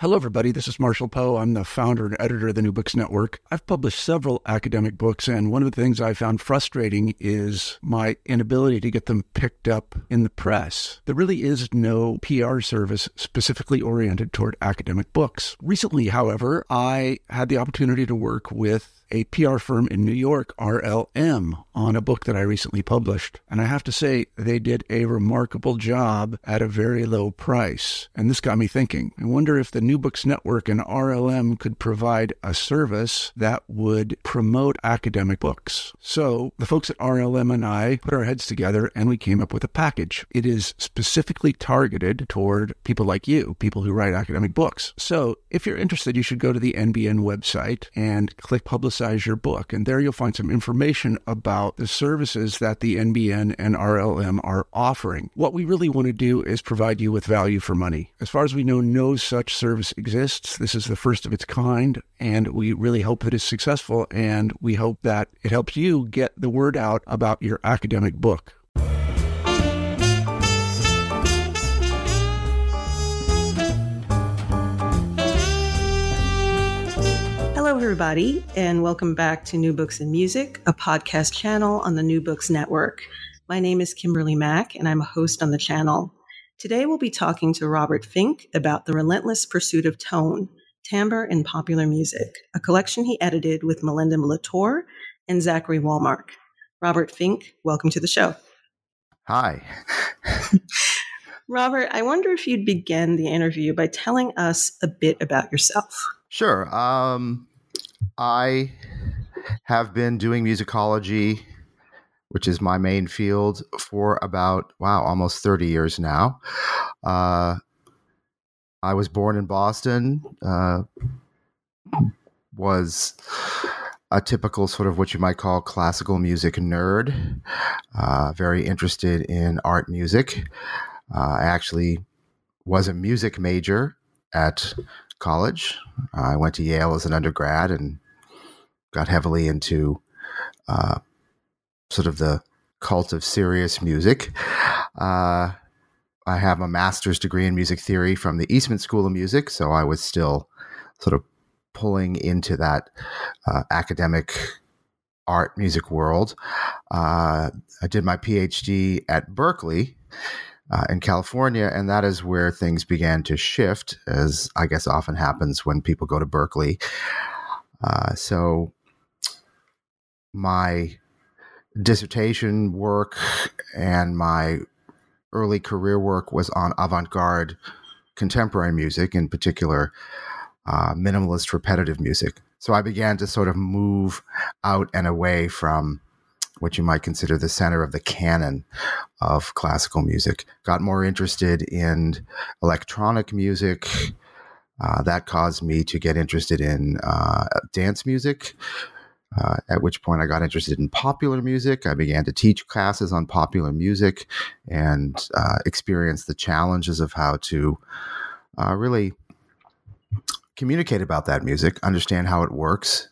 Hello, everybody. This is Marshall Poe. I'm the founder and editor of the New Books Network. I've published several academic books, and one of the things I found frustrating is my inability to get them picked up in the press. There really is no PR service specifically oriented toward academic books. Recently, however, I had the opportunity to work with a PR firm in New York, RLM, on a book that I recently published. And I have to say, they did a remarkable job at a very low price. And this got me thinking. I wonder if the New Books Network and RLM could provide a service that would promote academic books. So the folks at RLM and I put our heads together and we came up with a package. It is specifically targeted toward people like you, people who write academic books. So if you're interested, you should go to the NBN website and click Publicize Your Book. And there you'll find some information about the services that the NBN and RLM are offering. What we really want to do is provide you with value for money. As far as we know, no such service exists. This is the first of its kind, and we really hope that it's successful, and we hope that it helps you get the word out about your academic book. Hello, everybody, and welcome back to New Books and Music, a podcast channel on the New Books Network. My name is Kimberly Mack, and I'm a host on the channel. Today, we'll be talking to Robert Fink about The Relentless Pursuit of Tone, Timbre in Popular Music, a collection he edited with Melinda Latour and Zachary Walmark. Robert Fink, welcome to the show. Hi. Robert, I wonder if you'd begin the interview by telling us a bit about yourself. Sure. I have been doing musicology, which is my main field, for about, almost 30 years now. I was born in Boston, was a typical sort of what you might call classical music nerd, very interested in art music. I actually was a music major at college. I went to Yale as an undergrad and got heavily into sort of the cult of serious music. I have a master's degree in music theory from the Eastman School of Music, so I was still sort of pulling into that academic art music world. I did my PhD at Berkeley in California, and that is where things began to shift, as I guess often happens when people go to Berkeley. So my dissertation work and my early career work was on avant-garde contemporary music, in particular minimalist repetitive music. So I began to sort of move out and away from what you might consider the center of the canon of classical music. Got more interested in electronic music. That caused me to get interested in dance music, at which point I got interested in popular music. I began to teach classes on popular music and experienced the challenges of how to really communicate about that music, understand how it works.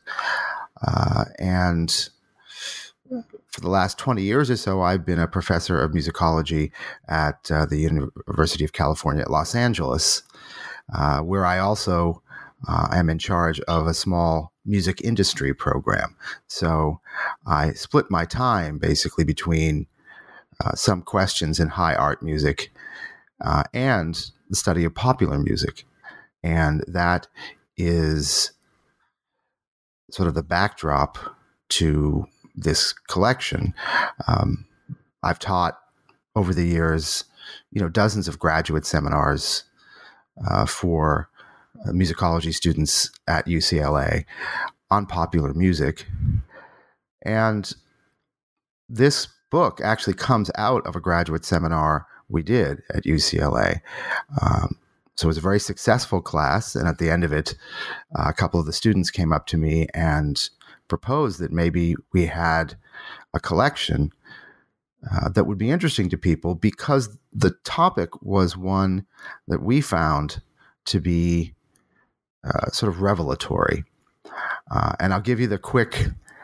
And for the last 20 years or so, I've been a professor of musicology at the University of California at Los Angeles, where I also am in charge of a small music industry program. So I split my time basically between some questions in high art music and the study of popular music. And that is sort of the backdrop to this collection. I've taught over the years, dozens of graduate seminars for musicology students at UCLA on popular music. And this book actually comes out of a graduate seminar we did at UCLA. So it was a very successful class. And at the end of it, a couple of the students came up to me and proposed that maybe we had a collection that would be interesting to people, because the topic was one that we found to be sort of revelatory. And I'll give you the quick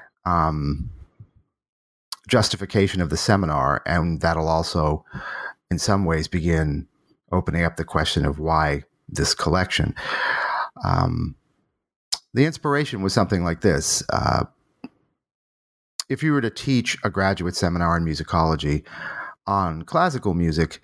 justification of the seminar, and that'll also in some ways begin opening up the question of why this collection. The inspiration was something like this. If you were to teach a graduate seminar in musicology on classical music,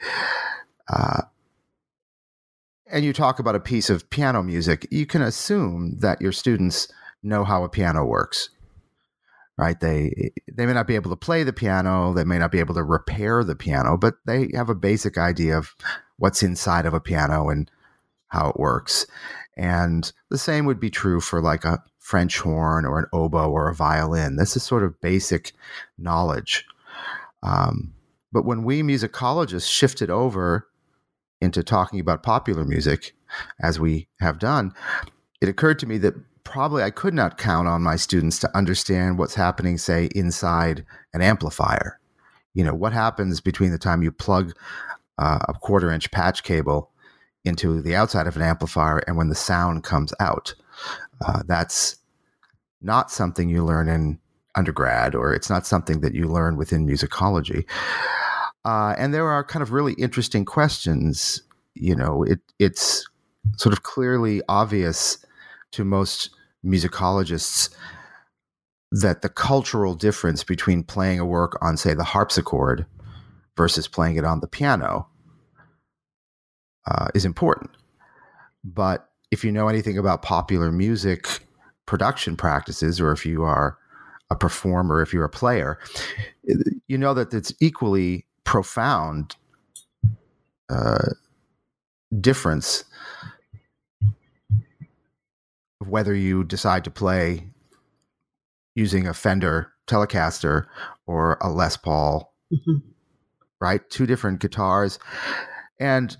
and you talk about a piece of piano music, you can assume that your students know how a piano works, right? They may not be able to play the piano, they may not be able to repair the piano, but they have a basic idea of what's inside of a piano and how it works. And the same would be true for like a French horn or an oboe or a violin. This is sort of basic knowledge. But when we musicologists shifted over into talking about popular music, as we have done, it occurred to me that probably I could not count on my students to understand what's happening, say, inside an amplifier. You know, what happens between the time you plug a 1/4-inch patch cable into the outside of an amplifier and when the sound comes out. That's not something you learn in undergrad, or it's not something that you learn within musicology. And there are kind of really interesting questions. You know, it's sort of clearly obvious to most musicologists that the cultural difference between playing a work on, say, the harpsichord versus playing it on the piano is important. But if you know anything about popular music production practices, or if you are a performer, if you're a player, you know that it's equally profound difference of whether you decide to play using a Fender Telecaster or a Les Paul, right? Two different guitars. And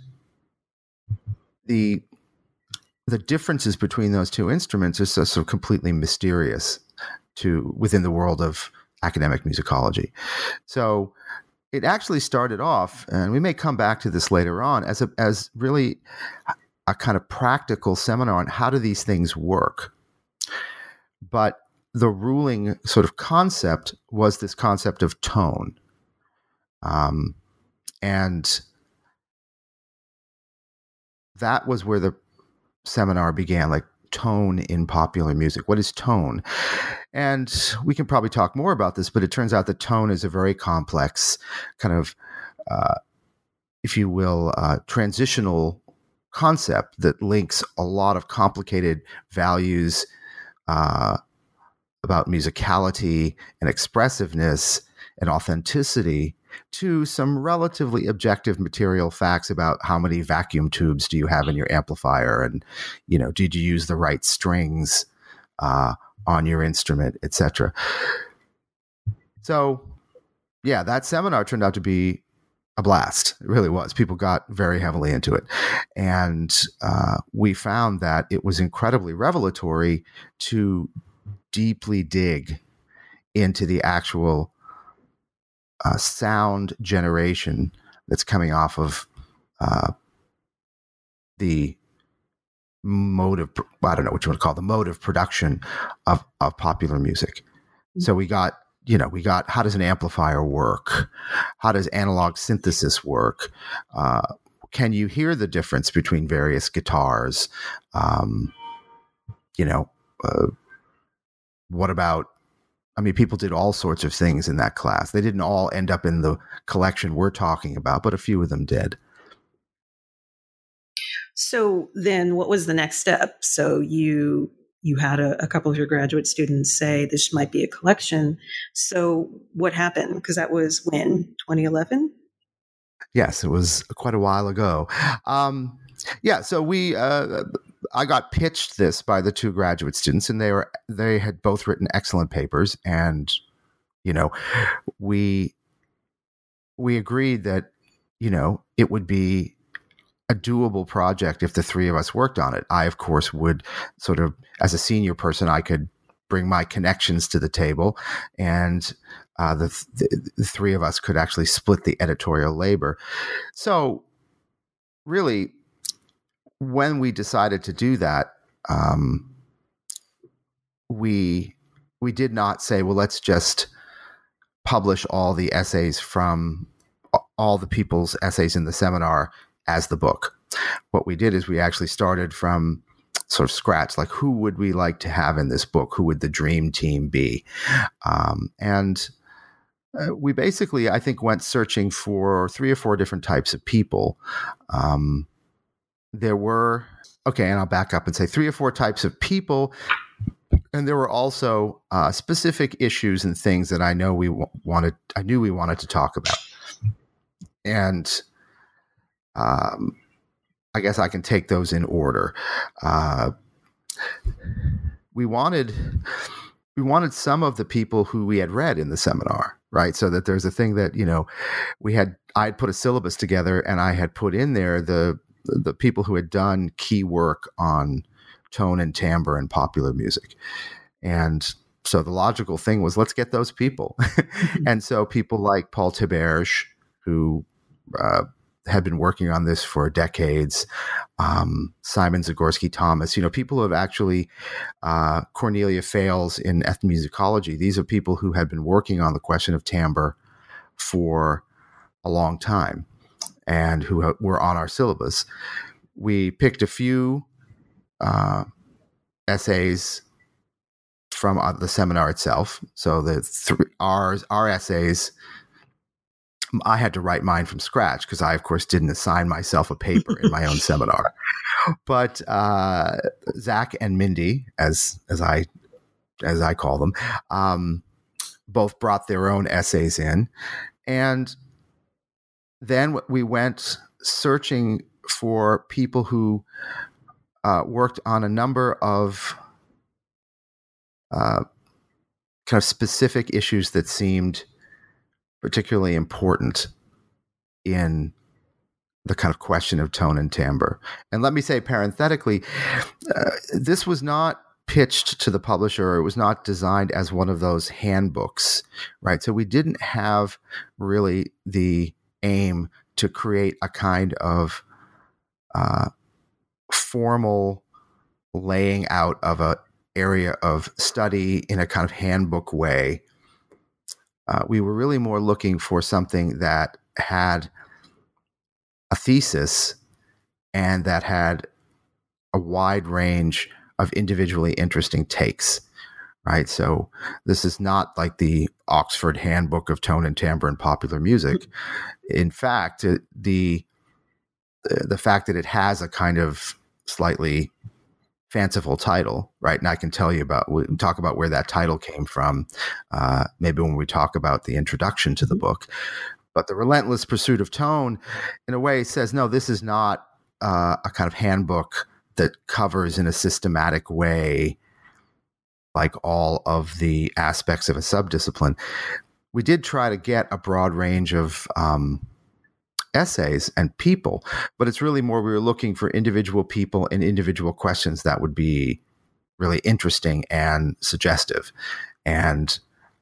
the differences between those two instruments are so completely mysterious within the world of academic musicology. So it actually started off, and we may come back to this later on, as really a kind of practical seminar on how do these things work. But the ruling sort of concept was this concept of tone. And that was where the seminar began, like tone in popular music. What is tone? And we can probably talk more about this, but it turns out that tone is a very complex kind of, if you will, transitional concept that links a lot of complicated values about musicality and expressiveness and authenticity to some relatively objective material facts about how many vacuum tubes do you have in your amplifier, and, you know, did you use the right strings on your instrument, etc. So, yeah, that seminar turned out to be a blast. It really was. People got very heavily into it. And we found that it was incredibly revelatory to deeply dig into the actual sound generation that's coming off of the mode of, I don't know what you want to call the mode of production of popular music. So we got how does an amplifier work? How does analog synthesis work? Can you hear the difference between various guitars? What about, people did all sorts of things in that class. They didn't all end up in the collection we're talking about, but a few of them did. So then what was the next step? So you had a couple of your graduate students say this might be a collection. So what happened? Because that was when, 2011? Yes, it was quite a while ago. So I got pitched this by the two graduate students, and they had both written excellent papers, and we agreed that it would be a doable project if the three of us worked on it. I, of course, would sort of, as a senior person, I could bring my connections to the table, and the three of us could actually split the editorial labor. So really, when we decided to do that, we did not say, well, let's just publish all the essays from all the people's essays in the seminar as the book. what we did is we actually started from sort of scratch, like who would we like to have in this book? Who would the dream team be? And we basically, I think, went searching for 3 or 4 different types of people. There were, and I'll back up and say 3 or 4 types of people. And there were also specific issues and things that I knew we wanted to talk about. And I guess I can take those in order. We wanted some of the people who we had read in the seminar, right? So that there's a thing that, I had put a syllabus together and I had put in there the people who had done key work on tone and timbre in popular music. And so the logical thing was, let's get those people. And so people like Paul Theberge, who had been working on this for decades, Simon Zagorski-Thomas, people who have actually, Cornelia Fales in ethnomusicology. These are people who had been working on the question of timbre for a long time and who were on our syllabus. We picked a few essays from the seminar itself. So our essays, I had to write mine from scratch because I, of course, didn't assign myself a paper in my own seminar. But Zach and Mindy, as I call them, both brought their own essays in, and then we went searching for people who worked on a number of kind of specific issues that seemed particularly important in the kind of question of tone and timbre. And let me say parenthetically, this was not pitched to the publisher. It was not designed as one of those handbooks, right? So we didn't have really the aim to create a kind of formal laying out of an area of study in a kind of handbook way. We were really more looking for something that had a thesis and that had a wide range of individually interesting takes, right? So this is not like the Oxford Handbook of Tone and Timbre in Popular Music. In fact, the fact that it has a kind of slightly fanciful title, right? And I can tell you we can talk about where that title came from, maybe when we talk about the introduction to the book. But The Relentless Pursuit of Tone, in a way, says, no, this is not a kind of handbook that covers in a systematic way like all of the aspects of a subdiscipline. We did try to get a broad range of essays and people, but it's really more we were looking for individual people and individual questions that would be really interesting and suggestive. And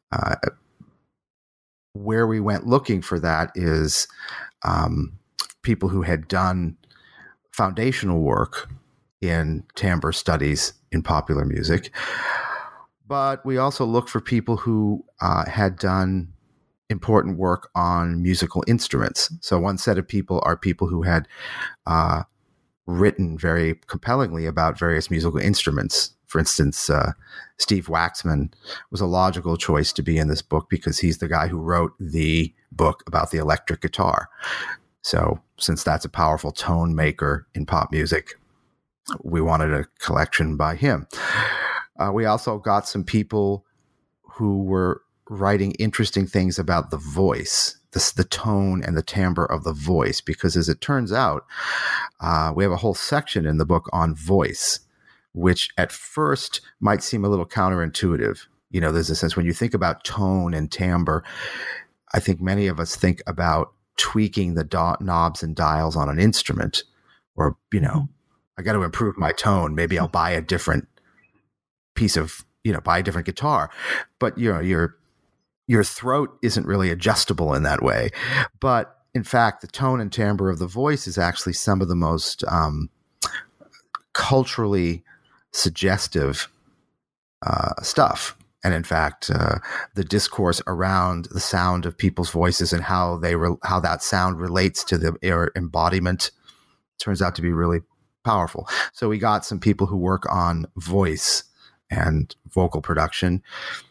where we went looking for that is people who had done foundational work in timbre studies in popular music. But we also looked for people who had done important work on musical instruments. So one set of people are people who had written very compellingly about various musical instruments. For instance, Steve Waxman was a logical choice to be in this book because he's the guy who wrote the book about the electric guitar. So since that's a powerful tone maker in pop music, we wanted a collection by him. We also got some people who were writing interesting things about the voice, the tone and the timbre of the voice, because as it turns out, we have a whole section in the book on voice, which at first might seem a little counterintuitive. There's a sense when you think about tone and timbre, I think many of us think about tweaking the knobs and dials on an instrument, or, I got to improve my tone. Maybe I'll buy a different piece of, buy a different guitar. But, your throat isn't really adjustable in that way. But in fact, the tone and timbre of the voice is actually some of the most culturally suggestive stuff. And in fact, the discourse around the sound of people's voices and how that sound relates to their embodiment turns out to be really powerful. So we got some people who work on voice and vocal production.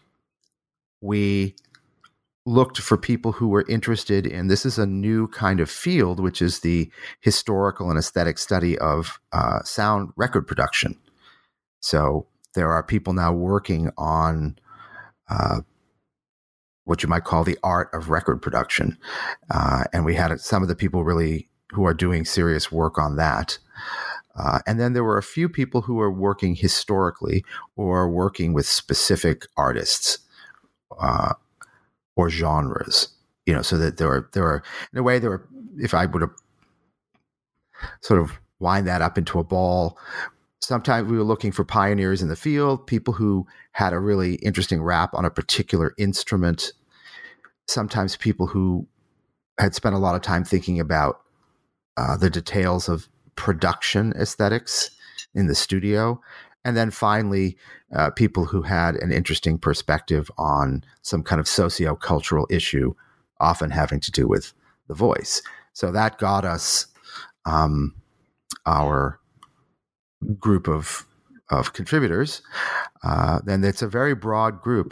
We looked for people who were interested in, this is a new kind of field, which is the historical and aesthetic study of sound record production. So there are people now working on what you might call the art of record production. And we had some of the people really who are doing serious work on that. And then there were a few people who are working historically or working with specific artists or genres, so that there were, in a way, if I would have sort of wind that up into a ball, sometimes we were looking for pioneers in the field, people who had a really interesting rap on a particular instrument, sometimes people who had spent a lot of time thinking about the details of production aesthetics in the studio. And then finally, people who had an interesting perspective on some kind of socio-cultural issue, often having to do with the voice. So that got us our group of contributors. Then it's a very broad group.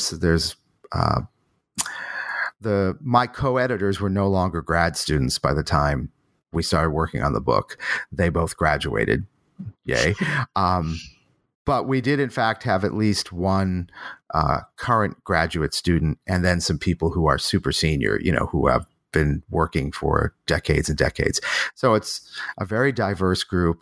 My co-editors were no longer grad students by the time we started working on the book. They both graduated. Yay. But we did, in fact, have at least one current graduate student and then some people who are super senior, who have been working for decades and decades. So it's a very diverse group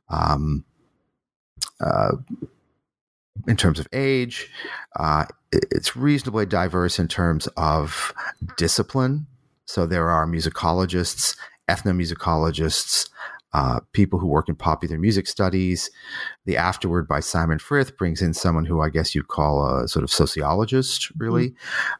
in terms of age. It's reasonably diverse in terms of discipline. So there are musicologists, ethnomusicologists, people who work in popular music studies. The Afterword by Simon Frith brings in someone who I guess you'd call a sort of sociologist, really.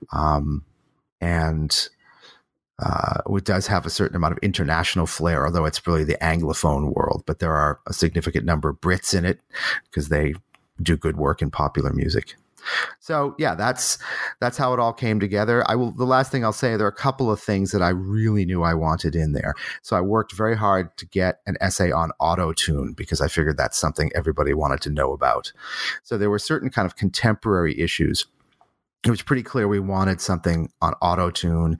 And it does have a certain amount of international flair, although it's really the Anglophone world. But there are a significant number of Brits in it because they do good work in popular music. So yeah, that's how it all came together. The last thing I'll say, there are a couple of things that I really knew I wanted in there. So I worked very hard to get an essay on auto-tune because I figured that's something everybody wanted to know about. So there were certain kind of contemporary issues. It was pretty clear we wanted something on auto-tune.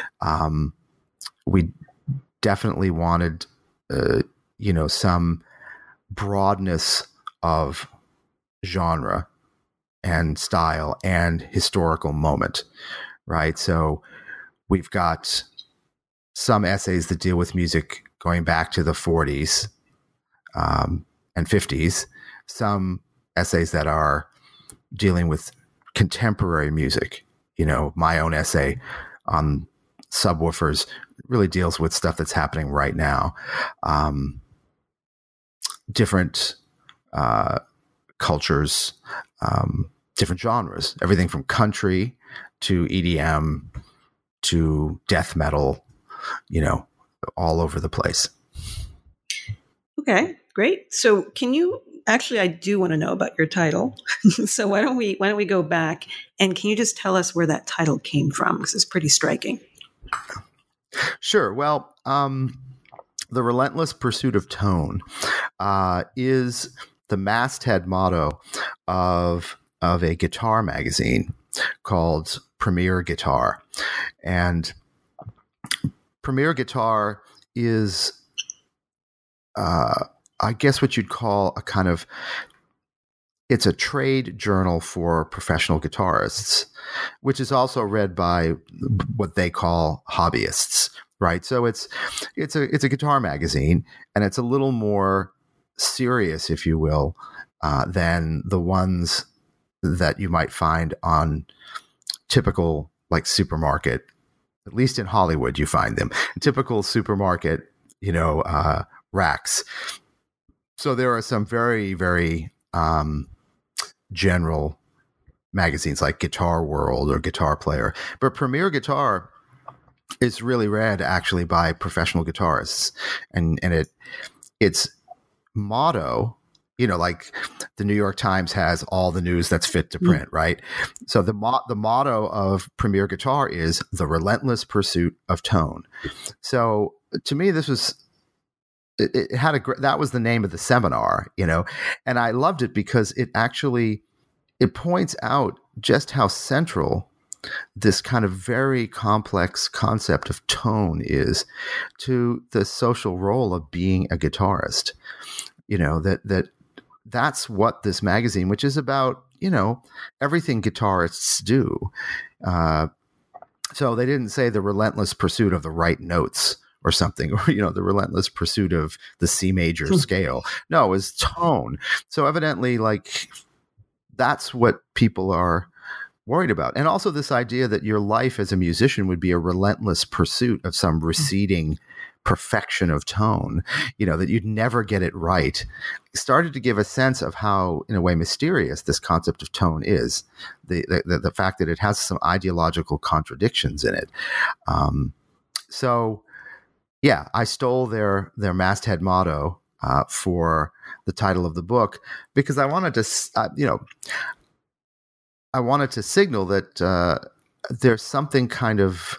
We definitely wanted, some broadness of genre and style and historical moment, right? So we've got some essays that deal with music going back to the 40s and 50s, some essays that are dealing with contemporary music. My own essay on subwoofers really deals with stuff that's happening right now. Different cultures, different genres, everything from country to EDM to death metal, all over the place. Okay, great. So I do want to know about your title. So why don't we go back and can you just tell us where that title came from? Because it's pretty striking. Sure. Well, The Relentless Pursuit of Tone is the masthead motto of a guitar magazine called Premier Guitar. And Premier Guitar is, I guess what you'd call it's a trade journal for professional guitarists, which is also read by what they call hobbyists, right? So it's a guitar magazine, and it's a little more serious, if you will, than the ones that you might find on typical supermarket, at least in Hollywood, you find them typical supermarket, racks. So there are some very, very general magazines like Guitar World or Guitar Player, but Premier Guitar is really read actually by professional guitarists, and its motto, like the New York Times has all the news that's fit to print, right? So the motto of Premier Guitar is the relentless pursuit of tone. So to me, this was it had that was the name of the seminar, and I loved it because it points out just how central this kind of very complex concept of tone is to the social role of being a guitarist. That's what this magazine, which is about, everything guitarists do. So they didn't say the relentless pursuit of the right notes or something, or, the relentless pursuit of the C major scale. No, it was tone. So evidently, that's what people are worried about. And also this idea that your life as a musician would be a relentless pursuit of some receding perfection of tone, that you'd never get it right, started to give a sense of how, in a way, mysterious this concept of tone is. The fact that it has some ideological contradictions in it. So, yeah, I stole their masthead motto for the title of the book because I wanted to, I wanted to signal that there's something kind of,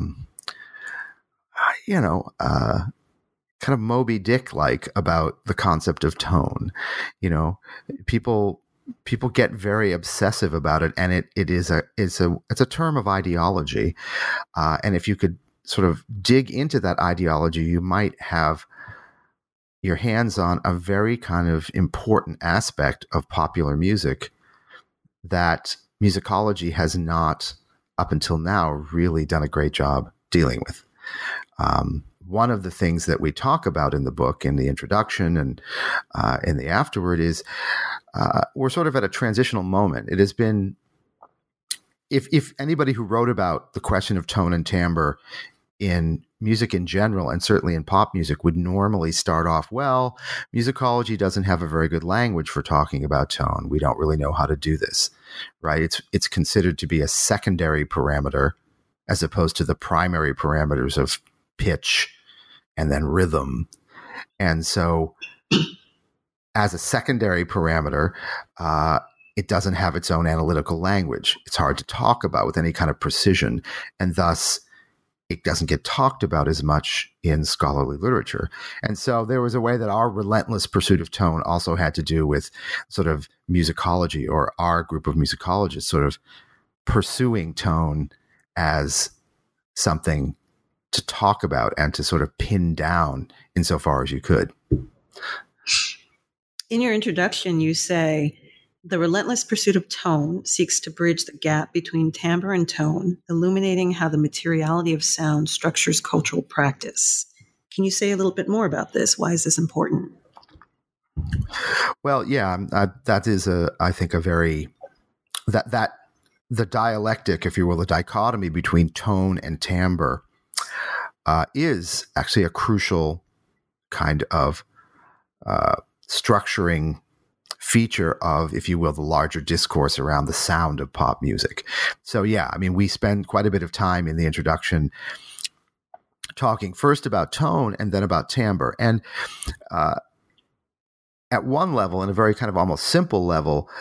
kind of Moby Dick-like about the concept of tone. People get very obsessive about it, and it's a term of ideology. And if you could sort of dig into that ideology, you might have your hands on a very kind of important aspect of popular music that musicology has not, up until now, really done a great job dealing with. One of the things that we talk about in the book, in the introduction and in the afterword, is we're sort of at a transitional moment. It has been, if anybody who wrote about the question of tone and timbre in music in general, and certainly in pop music, would normally start off, well, musicology doesn't have a very good language for talking about tone. We don't really know how to do this, right? It's considered to be a secondary parameter as opposed to the primary parameters of pitch and then rhythm. And so as a secondary parameter, it doesn't have its own analytical language. It's hard to talk about with any kind of precision, and thus it doesn't get talked about as much in scholarly literature. And so there was a way that our relentless pursuit of tone also had to do with sort of musicology, or our group of musicologists sort of pursuing tone as something to talk about and to sort of pin down insofar as you could. In your introduction, you say, the relentless pursuit of tone seeks to bridge the gap between timbre and tone, illuminating how the materiality of sound structures cultural practice. Can you say a little bit more about this? Why is this important? Well, yeah, that is I think a very, that the dialectic, if you will, the dichotomy between tone and timbre is actually a crucial kind of structuring feature of, if you will, the larger discourse around the sound of pop music. So, yeah, I mean, we spend quite a bit of time in the introduction talking first about tone and then about timbre. And at one level, in a very kind of almost simple level,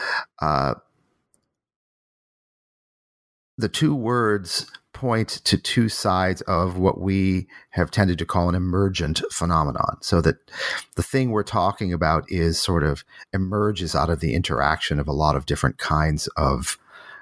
the two words point to two sides of what we have tended to call an emergent phenomenon. So that the thing we're talking about is sort of emerges out of the interaction of a lot of different kinds of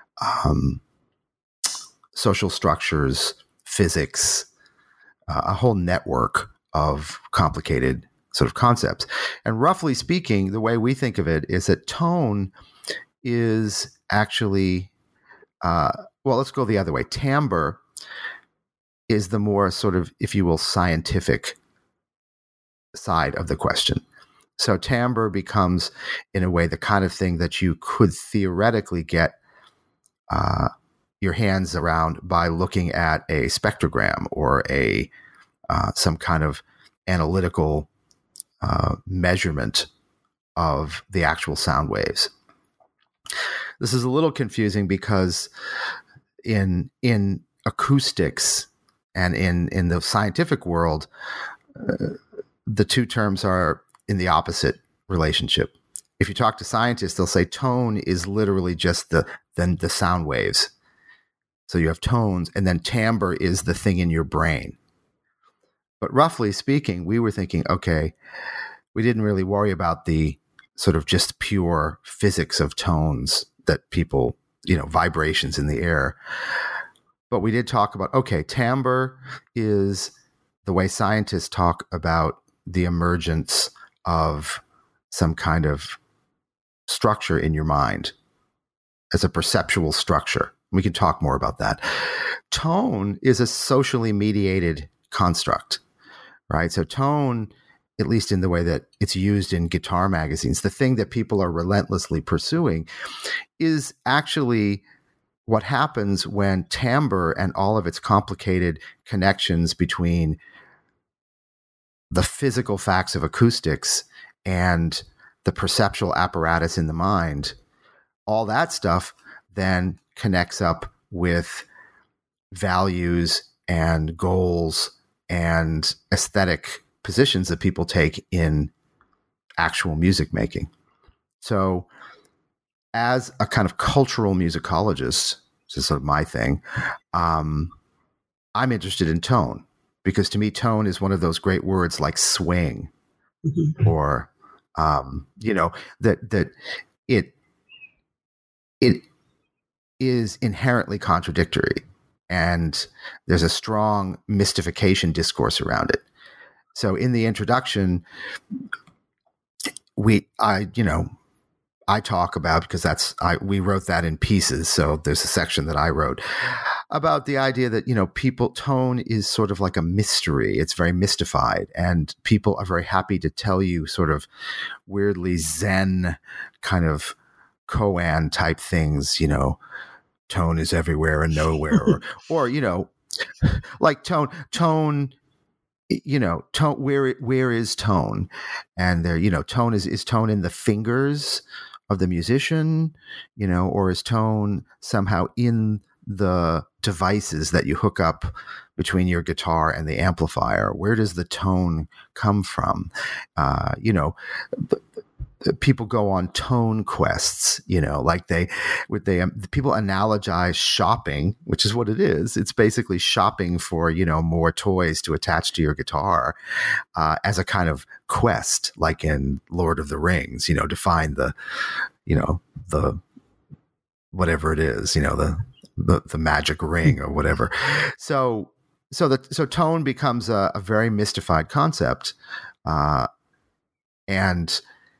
social structures, physics, a whole network of complicated sort of concepts. And roughly speaking, the way we think of it is that tone is actually well, let's go the other way. Timbre is the more sort of, if you will, scientific side of the question. So timbre becomes, in a way, the kind of thing that you could theoretically get your hands around by looking at a spectrogram or a some kind of analytical measurement of the actual sound waves. This is a little confusing because in acoustics and in the scientific world, the two terms are in the opposite relationship. If you talk to scientists, they'll say tone is literally just the sound waves. So you have tones, and then timbre is the thing in your brain. But roughly speaking, we were thinking, okay, we didn't really worry about the sort of just pure physics of tones that people, vibrations in the air. But we did talk about, okay, timbre is the way scientists talk about the emergence of some kind of structure in your mind as a perceptual structure. We can talk more about that. Tone is a socially mediated construct, right? So tone, at least in the way that it's used in guitar magazines, the thing that people are relentlessly pursuing is actually what happens when timbre and all of its complicated connections between the physical facts of acoustics and the perceptual apparatus in the mind, all that stuff then connects up with values and goals and aesthetic positions that people take in actual music making. So as a kind of cultural musicologist, which is sort of my thing, I'm interested in tone, because to me, tone is one of those great words like swing, or, that it is inherently contradictory, and there's a strong mystification discourse around it. So in the introduction, I talk about, because we wrote that in pieces. So there's a section that I wrote about the idea that, tone is sort of like a mystery. It's very mystified, and people are very happy to tell you sort of weirdly Zen kind of koan type things, tone is everywhere and nowhere, or like tone, tone, where is tone? And there, tone is tone in the fingers of the musician, or is tone somehow in the devices that you hook up between your guitar and the amplifier? Where does the tone come from? People go on tone quests, like people analogize shopping, which is what it is. It's basically shopping for, more toys to attach to your guitar, as a kind of quest, like in Lord of the Rings, to find the whatever it is, the magic ring or whatever. So tone becomes a very mystified concept, and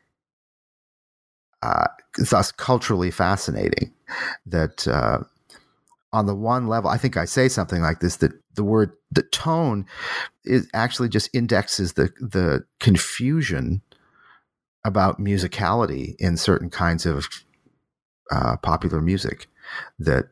it's thus culturally fascinating. That on the one level, I think I say something like this, that the tone is actually just indexes the confusion about musicality in certain kinds of popular music. That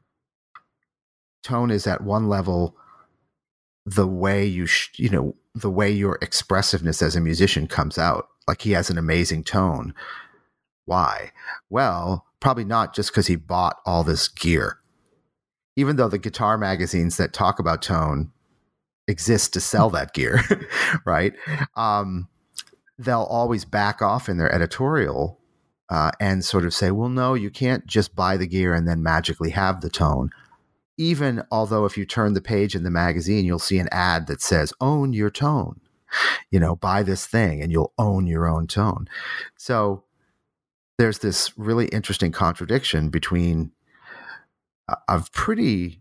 tone is at one level the way the way your expressiveness as a musician comes out. Like, he has an amazing tone. Why? Well, probably not just because he bought all this gear. Even though the guitar magazines that talk about tone exist to sell that gear, right? They'll always back off in their editorial and sort of say, well, no, you can't just buy the gear and then magically have the tone. Even although if you turn the page in the magazine, you'll see an ad that says, own your tone. Buy this thing and you'll own your own tone. So there's this really interesting contradiction between a pretty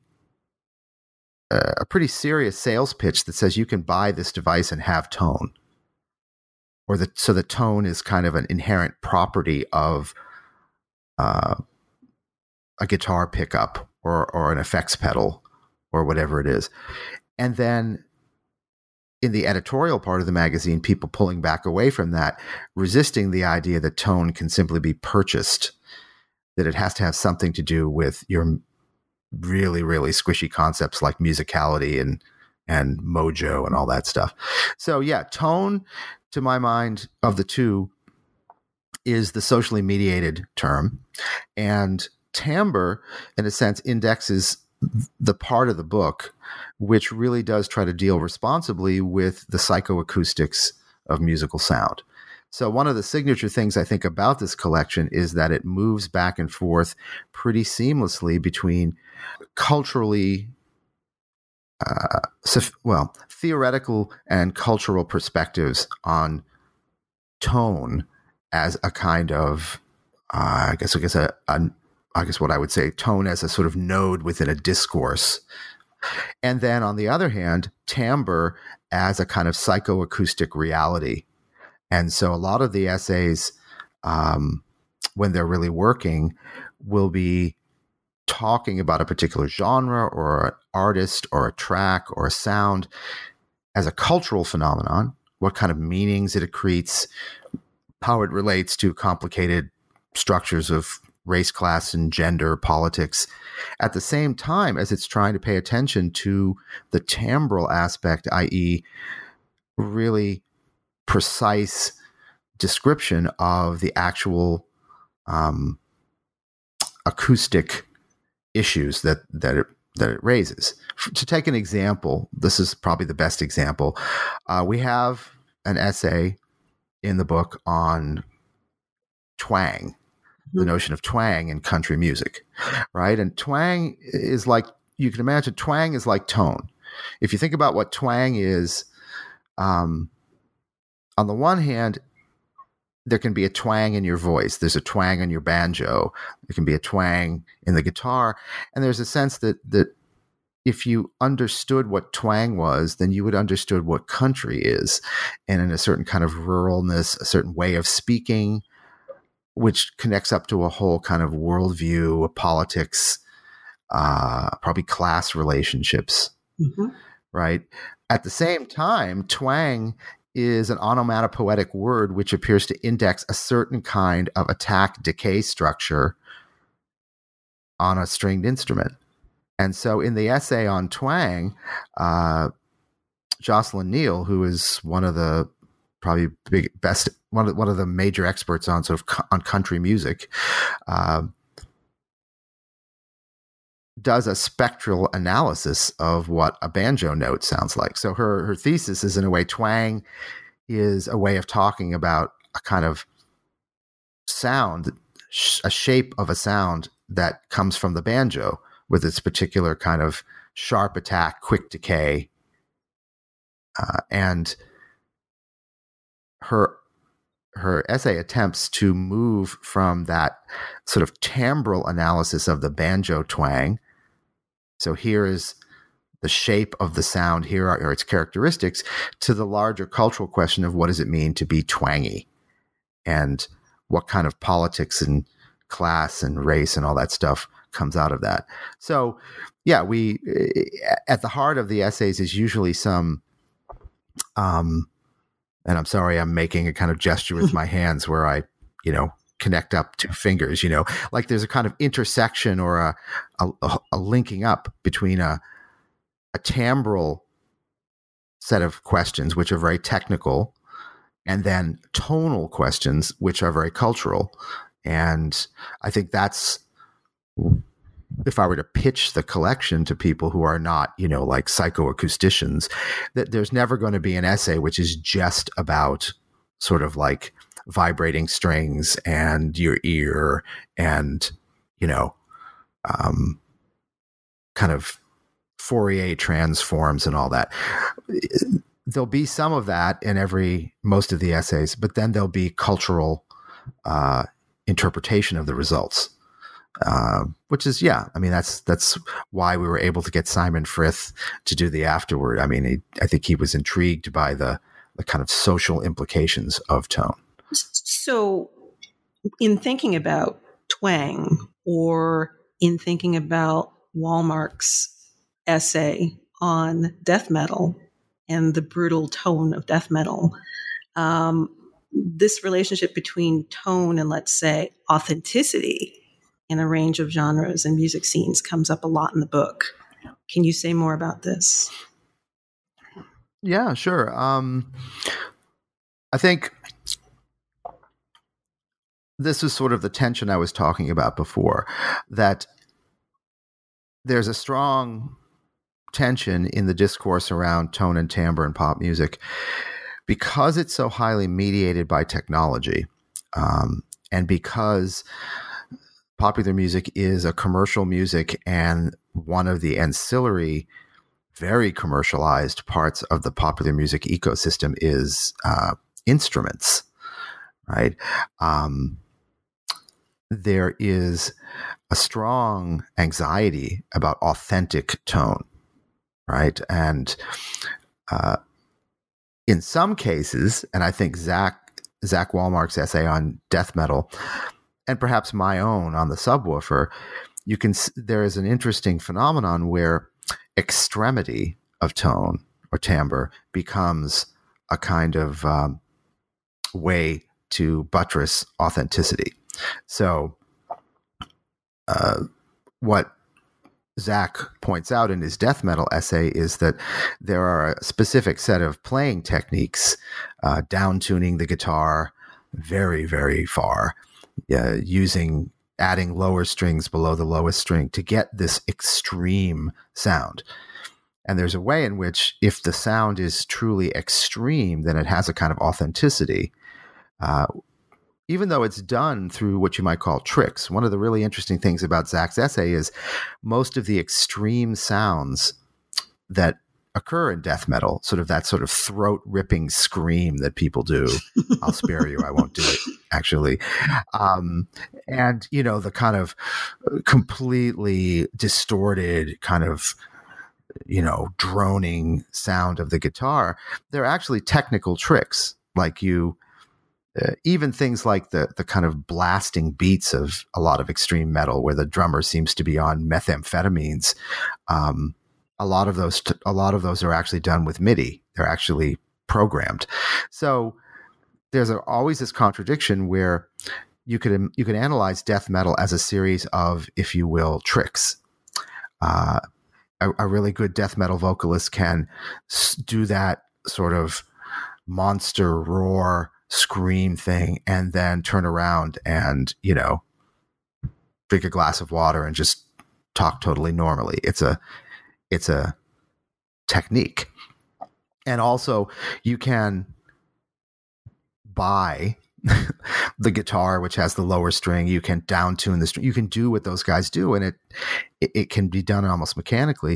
serious sales pitch that says you can buy this device and have tone, so the tone is kind of an inherent property of a guitar pickup or an effects pedal or whatever it is, and then in the editorial part of the magazine, people pulling back away from that, resisting the idea that tone can simply be purchased, that it has to have something to do with your really, really squishy concepts like musicality and mojo and all that stuff. So yeah, tone, to my mind, of the two, is the socially mediated term, and timbre, in a sense, indexes the part of the book which really does try to deal responsibly with the psychoacoustics of musical sound. So one of the signature things I think about this collection is that it moves back and forth pretty seamlessly between culturally theoretical and cultural perspectives on tone as a kind of, I guess what I would say, tone as a sort of node within a discourse. And then on the other hand, timbre as a kind of psychoacoustic reality. And so a lot of the essays, when they're really working, will be talking about a particular genre or an artist or a track or a sound as a cultural phenomenon, what kind of meanings it accretes, how it relates to complicated structures of race, class, and gender, politics, at the same time as it's trying to pay attention to the timbral aspect, i.e., really precise description of the actual acoustic issues that it raises. To take an example, this is probably the best example. We have an essay in the book on twang, the notion of twang in country music, right? And twang is like, you can imagine, twang is like tone. If you think about what twang is, on the one hand, there can be a twang in your voice. There's a twang in your banjo. There can be a twang in the guitar. And there's a sense that if you understood what twang was, then you would understood what country is. And in a certain kind of ruralness, a certain way of speaking, which connects up to a whole kind of worldview, of politics, probably class relationships, right? At the same time, twang is an onomatopoetic word which appears to index a certain kind of attack decay structure on a stringed instrument. And so in the essay on twang, Jocelyn Neal, who is one of the probably one of the major experts on on country music, does a spectral analysis of what a banjo note sounds like. So her thesis is, in a way, twang is a way of talking about a kind of sound, a shape of a sound that comes from the banjo with its particular kind of sharp attack, quick decay. And her essay attempts to move from that sort of timbral analysis of the banjo twang. So here is the shape of the sound, here are its characteristics, to the larger cultural question of what does it mean to be twangy, and what kind of politics and class and race and all that stuff comes out of that. So yeah, we at the heart of the essays is usually some and I'm sorry, I'm making a kind of gesture with my hands where I, connect up two fingers, like there's a kind of intersection or a linking up between a timbral set of questions, which are very technical, and then tonal questions, which are very cultural. And I think that's, if I were to pitch the collection to people who are not, like psychoacousticians, that there's never going to be an essay which is just about sort of like vibrating strings and your ear and, kind of Fourier transforms and all that. There'll be some of that in most of the essays, but then there'll be cultural interpretation of the results. Which is, that's why we were able to get Simon Frith to do the afterword. I mean, I think he was intrigued by the kind of social implications of tone. So in thinking about twang, or in thinking about Wallmark's essay on death metal and the brutal tone of death metal, this relationship between tone and, let's say, authenticity in a range of genres and music scenes comes up a lot in the book. Can you say more about this? Yeah, sure. I think this is sort of the tension I was talking about before, that there's a strong tension in the discourse around tone and timbre in pop music because it's so highly mediated by technology, and because popular music is a commercial music, and one of the ancillary very commercialized parts of the popular music ecosystem is instruments, right? There is a strong anxiety about authentic tone, right? And in some cases, and I think Zach Wallmark's essay on death metal, and perhaps my own on the subwoofer, there is an interesting phenomenon where extremity of tone or timbre becomes a kind of way to buttress authenticity. So what Zach points out in his death metal essay is that there are a specific set of playing techniques, down tuning the guitar very, very far, adding lower strings below the lowest string to get this extreme sound. And there's a way in which, if the sound is truly extreme, then it has a kind of authenticity, even though it's done through what you might call tricks. One of the really interesting things about Zach's essay is most of the extreme sounds that occur in death metal, that sort of throat-ripping scream that people do. I'll spare you. I won't do it, actually. And, the kind of completely distorted kind of, droning sound of the guitar, they're actually technical tricks. Like even things like the kind of blasting beats of a lot of extreme metal where the drummer seems to be on methamphetamines. A lot of those are actually done with MIDI. They're actually programmed. So there's always this contradiction where you could analyze death metal as a series of, if you will, tricks. A really good death metal vocalist can do that sort of monster roar scream thing and then turn around and, drink a glass of water and just talk totally normally. It's a technique. And also you can buy the guitar, which has the lower string. You can down tune the string. You can do what those guys do, and it can be done almost mechanically.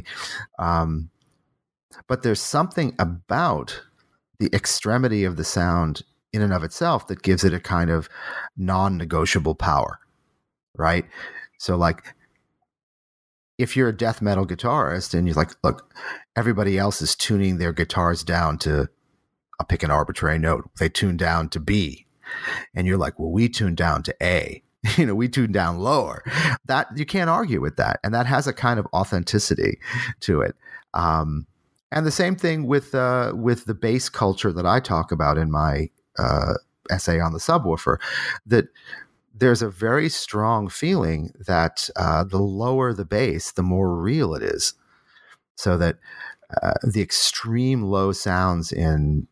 But there's something about the extremity of the sound in and of itself that gives it a kind of non-negotiable power, right? So like, if you're a death metal guitarist and you're like, look, everybody else is tuning their guitars down to, I'll pick an arbitrary note. They tune down to B. And you're like, well, we tune down to A. We tune down lower. That you can't argue with that. And that has a kind of authenticity to it. And the same thing with the bass culture that I talk about in my essay on the subwoofer, that there's a very strong feeling that the lower the bass, the more real it is. So that the extreme low sounds in,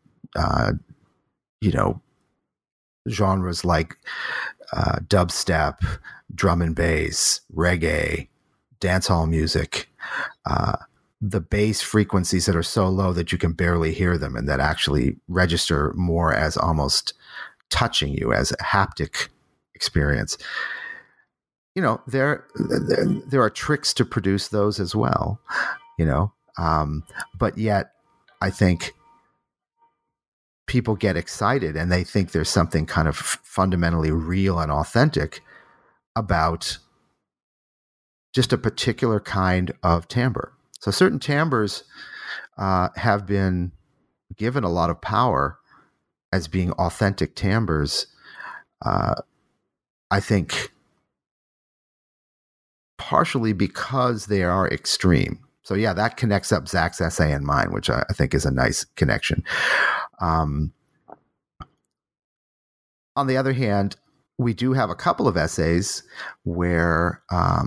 genres like dubstep, drum and bass, reggae, dancehall music, the bass frequencies that are so low that you can barely hear them and that actually register more as almost touching you, as a haptic experience. There are tricks to produce those as well, but yet I think people get excited and they think there's something kind of fundamentally real and authentic about just a particular kind of timbre. So certain timbres have been given a lot of power as being authentic timbres. I think partially because they are extreme. So yeah, that connects up Zach's essay and mine, which I think is a nice connection. On the other hand, we do have a couple of essays where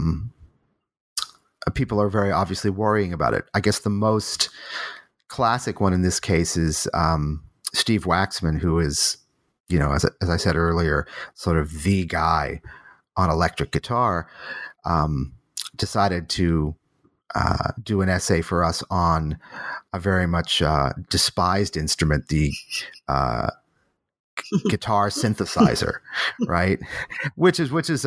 people are very obviously worrying about it. I guess the most classic one in this case is Steve Waxman, who is, as I said earlier, sort of the guy on electric guitar, decided to do an essay for us on a very much despised instrument, the guitar synthesizer, right? Which is it's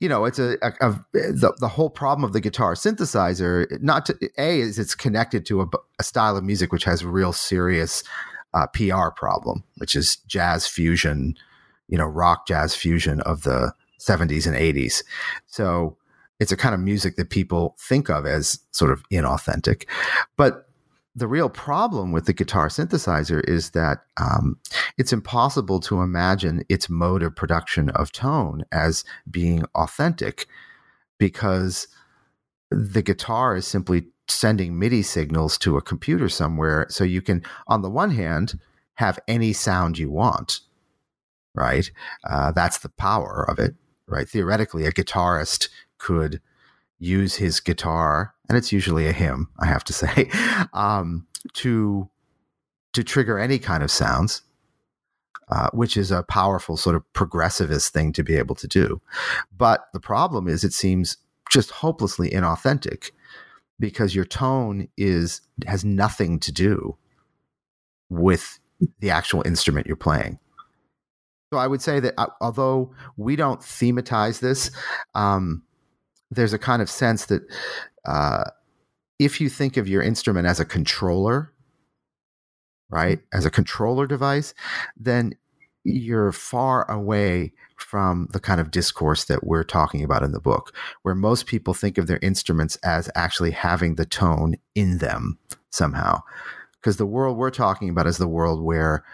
the whole problem of the guitar synthesizer. Is it's connected to a style of music which has a real serious PR problem, which is jazz fusion, rock jazz fusion of the 70s and 80s. So it's a kind of music that people think of as sort of inauthentic. But the real problem with the guitar synthesizer is that it's impossible to imagine its mode of production of tone as being authentic, because the guitar is simply sending MIDI signals to a computer somewhere. So you can, on the one hand, have any sound you want, right? That's the power of it, right? Theoretically, a guitarist could use his guitar, and it's usually a hymn, I have to say, to trigger any kind of sounds, which is a powerful sort of progressivist thing to be able to do. But the problem is it seems just hopelessly inauthentic, because your tone has nothing to do with the actual instrument you're playing. So I would say that although we don't thematize this, there's a kind of sense that if you think of your instrument as a controller, right, as a controller device, then you're far away from the kind of discourse that we're talking about in the book, where most people think of their instruments as actually having the tone in them somehow. Because the world we're talking about is the world where,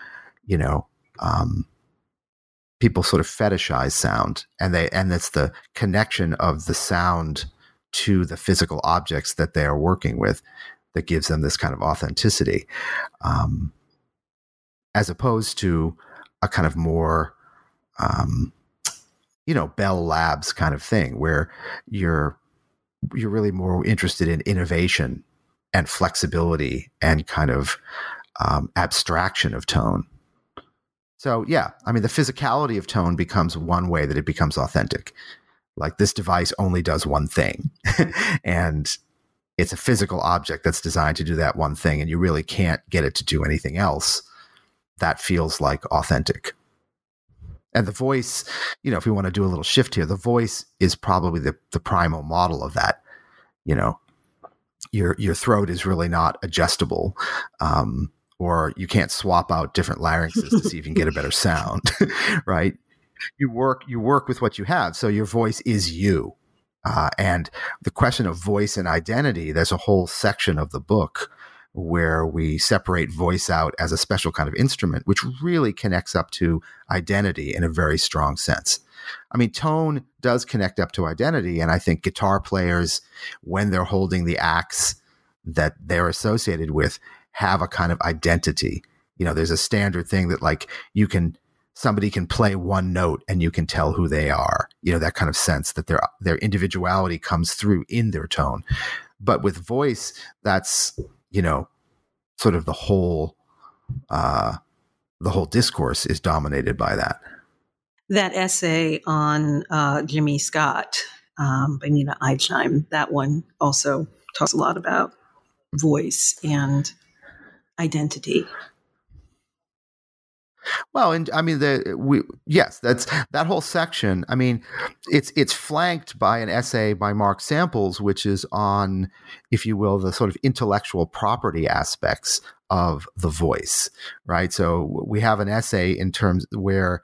people sort of fetishize sound, and it's the connection of the sound to the physical objects that they are working with that gives them this kind of authenticity, as opposed to a kind of more, Bell Labs kind of thing, where you're really more interested in innovation and flexibility and kind of abstraction of tone. So, yeah, I mean, the physicality of tone becomes one way that it becomes authentic. Like, this device only does one thing, and it's a physical object that's designed to do that one thing, and you really can't get it to do anything else. That feels like authentic. And the voice, if we want to do a little shift here, the voice is probably the primal model of that. Your throat is really not adjustable. Or you can't swap out different larynxes to see if you can get a better sound, right? You work with what you have. So your voice is you. And the question of voice and identity, there's a whole section of the book where we separate voice out as a special kind of instrument, which really connects up to identity in a very strong sense. I mean, tone does connect up to identity. And I think guitar players, when they're holding the axe that they're associated with, have a kind of identity. There's a standard thing that, like, somebody can play one note and you can tell who they are, that kind of sense that their individuality comes through in their tone. But with voice, that's, sort of the whole discourse is dominated by that. That essay on Jimmy Scott by Nina Eidsham, that one also talks a lot about voice and identity. Well, and I mean, that's that whole section. I mean, it's flanked by an essay by Mark Samples, which is on, if you will, the sort of intellectual property aspects of the voice, right? So we have an essay in terms where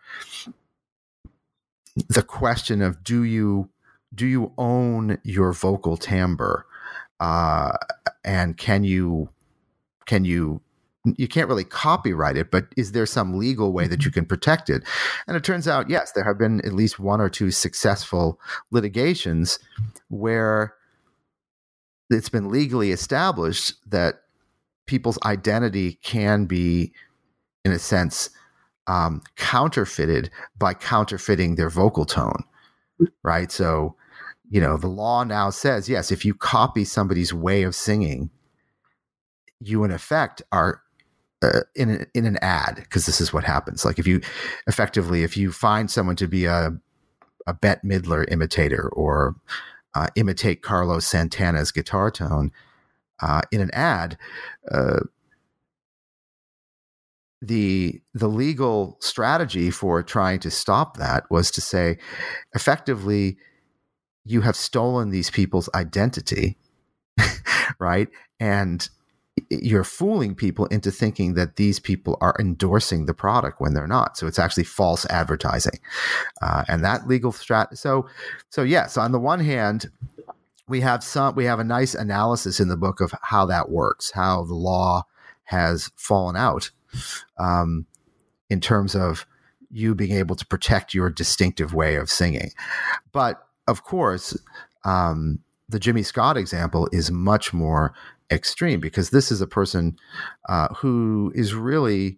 the question of do you own your vocal timbre, and can you can't really copyright it, but is there some legal way that you can protect it? And it turns out, yes, there have been at least one or two successful litigations where it's been legally established that people's identity can be, in a sense, counterfeited by counterfeiting their vocal tone, right? So, the law now says, yes, if you copy somebody's way of singing, you in effect are in an ad, because this is what happens. Like, if you find someone to be a Bette Midler imitator, or imitate Carlos Santana's guitar tone in an ad, the legal strategy for trying to stop that was to say, effectively, you have stolen these people's identity, right? And you're fooling people into thinking that these people are endorsing the product when they're not. So it's actually false advertising, and that legal strat. So yes, on the one hand, we have a nice analysis in the book of how that works, how the law has fallen out in terms of you being able to protect your distinctive way of singing. But of course, the Jimmy Scott example is much more extreme, because this is a person who is really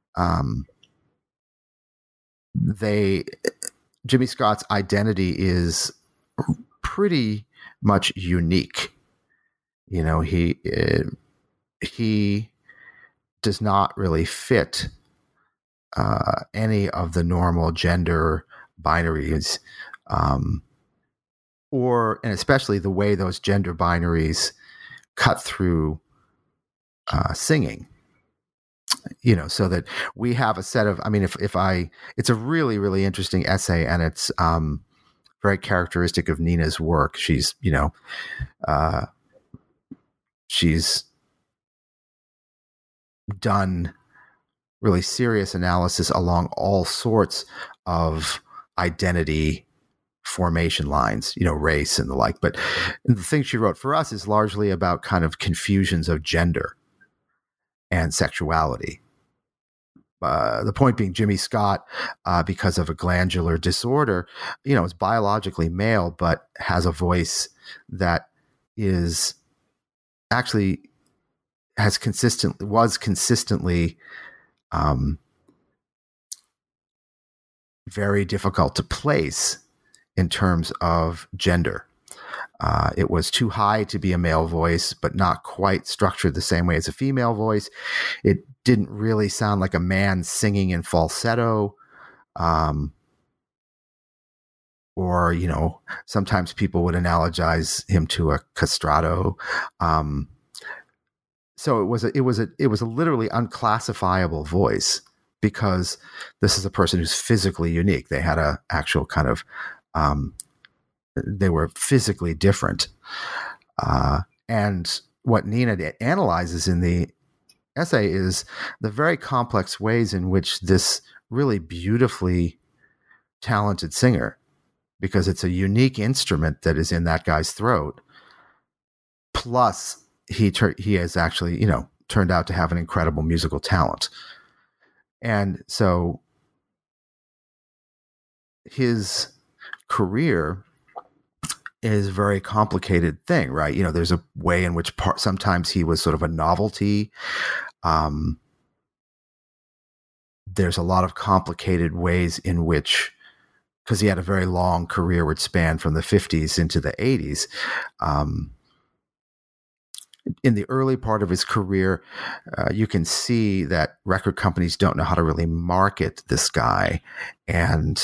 Jimmy Scott's identity is pretty much unique. You know, he does not really fit any of the normal gender binaries, and especially the way those gender binaries cut through singing. You know, so that we have a set of, I mean, it's a really, really interesting essay, and it's very characteristic of Nina's work. She's, you know, she's done really serious analysis along all sorts of identity formation lines, you know, race and the like. But the thing she wrote for us is largely about kind of confusions of gender and sexuality. The point being, Jimmy Scott, because of a glandular disorder, you know, is biologically male, but has a voice that is actually was consistently very difficult to place in terms of gender. It was too high to be a male voice, but not quite structured the same way as a female voice. It didn't really sound like a man singing in falsetto. Or, you know, sometimes people would analogize him to a castrato. So it was a literally unclassifiable voice, because this is a person who's physically unique. They had a actual kind of, they were physically different. And what Nina analyzes in the essay is the very complex ways in which this really beautifully talented singer, because it's a unique instrument that is in that guy's throat, plus he has actually, you know, turned out to have an incredible musical talent. And so his career is a very complicated thing, right? You know, there's a way in which sometimes he was sort of a novelty. There's a lot of complicated ways in which, because he had a very long career which spanned from the 50s into the 80s. In the early part of his career, you can see that record companies don't know how to really market this guy. And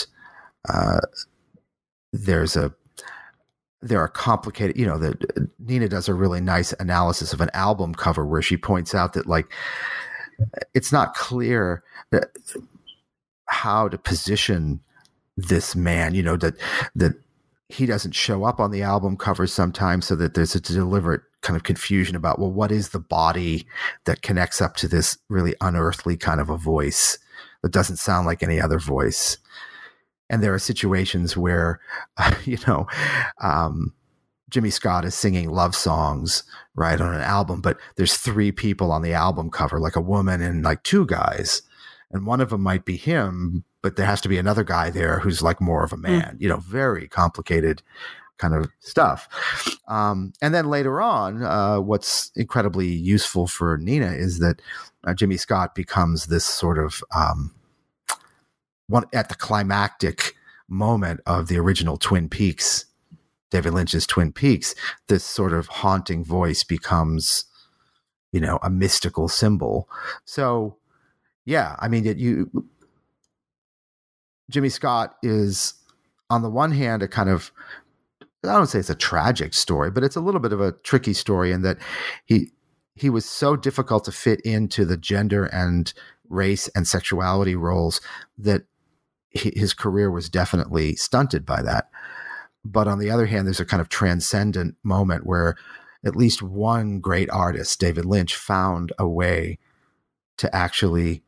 there are complicated, you know, Nina does a really nice analysis of an album cover where she points out that, like, it's not clear that how to position this man, you know, that he doesn't show up on the album covers sometimes, so that there's a deliberate kind of confusion about, well, what is the body that connects up to this really unearthly kind of a voice that doesn't sound like any other voice. And there are situations where, you know, Jimmy Scott is singing love songs, right, on an album, but there's 3 people on the album cover, like a woman and like 2 guys. And one of them might be him, but there has to be another guy there who's like more of a man, you know, very complicated kind of stuff. And then later on, what's incredibly useful for Nina is that Jimmy Scott becomes this sort of one at the climactic moment of the original Twin Peaks, David Lynch's Twin Peaks. This sort of haunting voice becomes, you know, a mystical symbol. So, yeah, I mean, Jimmy Scott is, on the one hand, a kind of, I don't say it's a tragic story, but it's a little bit of a tricky story in that he was so difficult to fit into the gender and race and sexuality roles, that his career was definitely stunted by that. But on the other hand, there's a kind of transcendent moment where at least one great artist, David Lynch, found a way to actually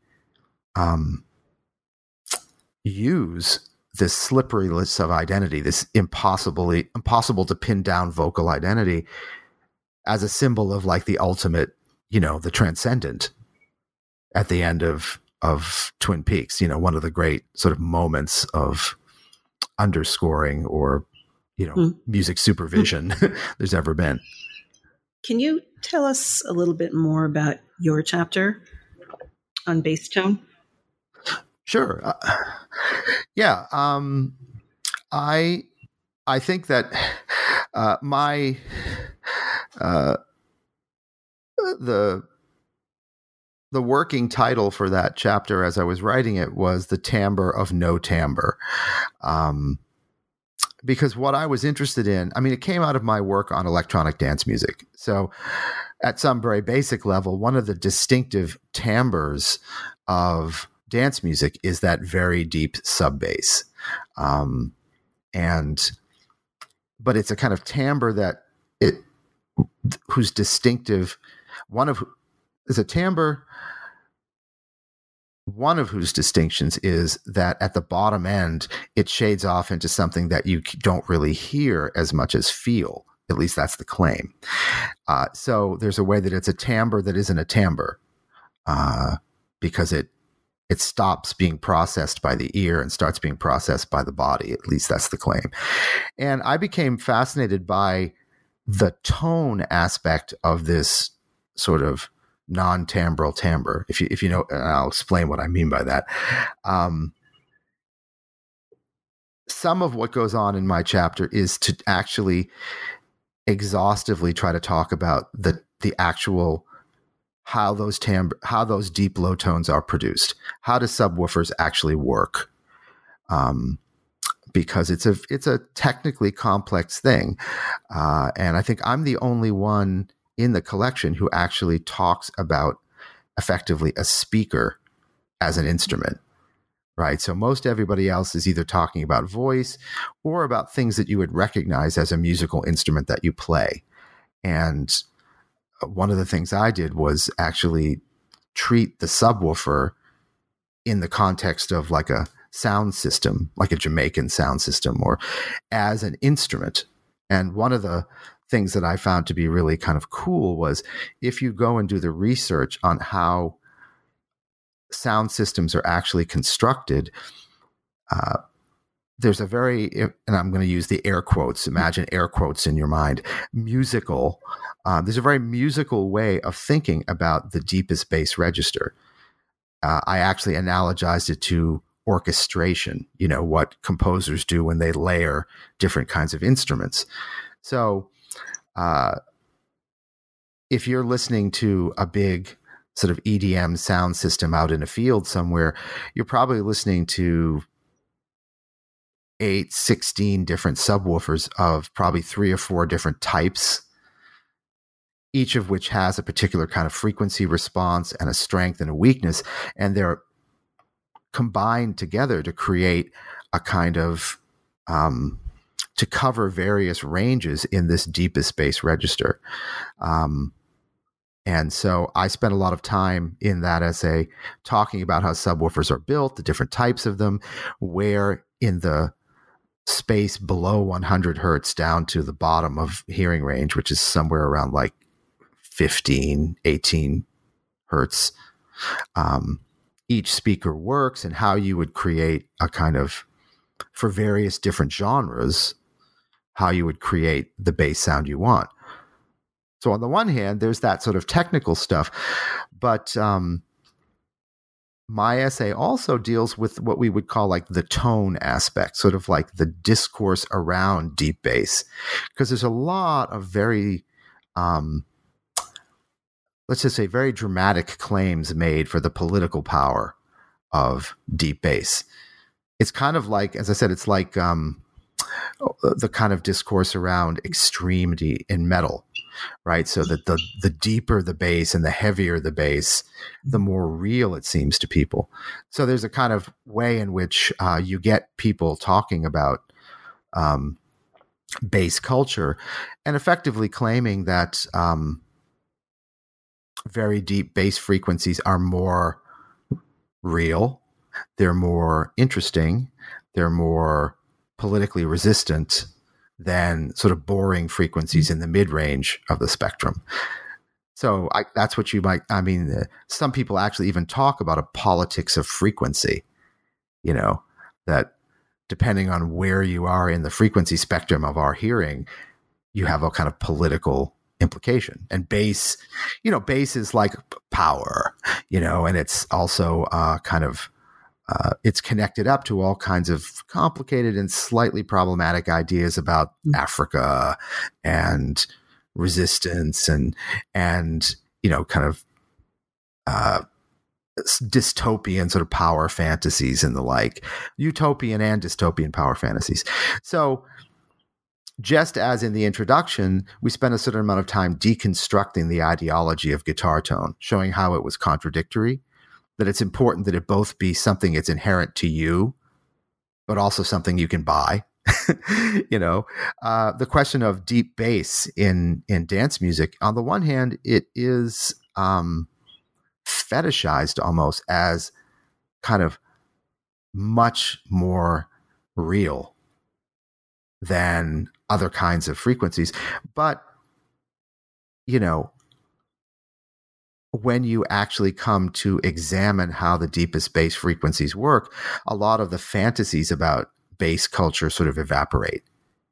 use this slipperyness of identity, this impossible to pin down vocal identity, as a symbol of like the ultimate, the transcendent at the end of Twin Peaks, one of the great sort of moments of underscoring or, music supervision there's ever been. Can you tell us a little bit more about your chapter on bass tone? Sure. Yeah. I think that the working title for that chapter as I was writing it was The Timbre of No Timbre. Because what I was interested in, it came out of my work on electronic dance music. So at some very basic level, one of the distinctive timbres of dance music is that very deep sub bass. But it's a kind of timbre whose distinctive, one of whose distinctions is that at the bottom end, it shades off into something that you don't really hear as much as feel. At least that's the claim. So there's a way that it's a timbre that isn't a timbre, because it stops being processed by the ear and starts being processed by the body. At least that's the claim. And I became fascinated by the tone aspect of this sort of non-timbral timbre. If you know, and I'll explain what I mean by that. Some of what goes on in my chapter is to actually exhaustively try to talk about the actual how those deep low tones are produced. How do subwoofers actually work? Because it's a technically complex thing, and I think I'm the only one in the collection who actually talks about effectively a speaker as an instrument, right? So most everybody else is either talking about voice or about things that you would recognize as a musical instrument that you play. And one of the things I did was actually treat the subwoofer in the context of like a sound system, like a Jamaican sound system, or as an instrument. And one of the things that I found to be really kind of cool was if you go and do the research on how sound systems are actually constructed, there's a very, and I'm going to use the air quotes, imagine air quotes in your mind, musical. There's a very musical way of thinking about the deepest bass register. I actually analogized it to orchestration, what composers do when they layer different kinds of instruments. So if you're listening to a big sort of EDM sound system out in a field somewhere, you're probably listening to 16 different subwoofers of probably 3 or 4 different types, each of which has a particular kind of frequency response and a strength and a weakness, and they're combined together to create a kind of to cover various ranges in this deepest bass register. And so I spent a lot of time in that essay talking about how subwoofers are built, the different types of them, where in the space below 100 hertz down to the bottom of hearing range, which is somewhere around like 15, 18 hertz, each speaker works, and how you would create a kind of, for various different genres, how you would create the bass sound you want. So on the one hand, there's that sort of technical stuff, but my essay also deals with what we would call like the tone aspect, sort of like the discourse around deep bass, because there's a lot of very, let's just say, very dramatic claims made for the political power of deep bass. It's kind of like, as I said, it's like the kind of discourse around extremity in metal. right? So that the deeper the bass and the heavier the bass, the more real it seems to people. So there's a kind of way in which you get people talking about bass culture and effectively claiming that very deep bass frequencies are more real, they're more interesting, they're more politically resistant than sort of boring frequencies in the mid-range of the spectrum. So that's what you might, some people actually even talk about a politics of frequency, that depending on where you are in the frequency spectrum of our hearing, you have a kind of political implication. And bass is like power, and it's also it's connected up to all kinds of complicated and slightly problematic ideas about Africa and resistance and dystopian sort of power fantasies and the like, utopian and dystopian power fantasies. So just as in the introduction, we spent a certain amount of time deconstructing the ideology of guitar tone, showing how it was contradictory, that it's important that it both be something that's inherent to you, but also something you can buy. The question of deep bass in dance music, on the one hand, it is fetishized almost as kind of much more real than other kinds of frequencies. But, when you actually come to examine how the deepest bass frequencies work, a lot of the fantasies about bass culture sort of evaporate.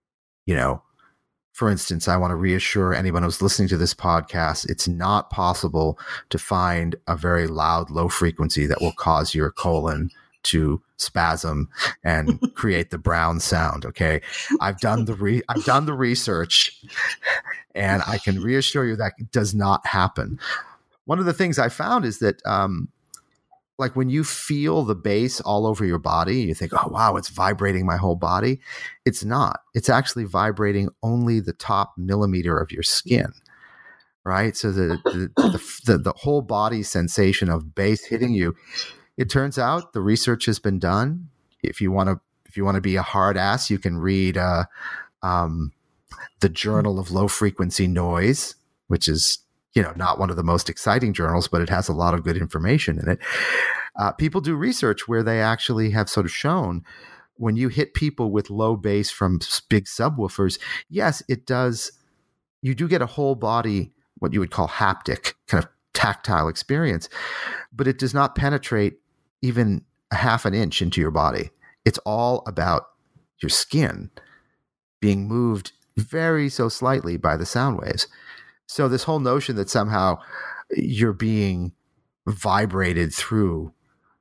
For instance, I want to reassure anyone who's listening to this podcast, it's not possible to find a very loud, low frequency that will cause your colon to spasm and create the brown sound. Okay. I've done the research, and I can reassure you that it does not happen. One of the things I found is that, like when you feel the bass all over your body, you think, oh, wow, it's vibrating my whole body. It's not. It's actually vibrating only the top millimeter of your skin, right? So the whole body sensation of bass hitting you, it turns out the research has been done. If you want to be a hard ass, you can read the Journal of Low Frequency Noise, which is not one of the most exciting journals, but it has a lot of good information in it. People do research where they actually have sort of shown when you hit people with low bass from big subwoofers, yes, it does. You do get a whole body, what you would call haptic, kind of tactile experience, but it does not penetrate even a half an inch into your body. It's all about your skin being moved very so slightly by the sound waves. So this whole notion that somehow you're being vibrated through,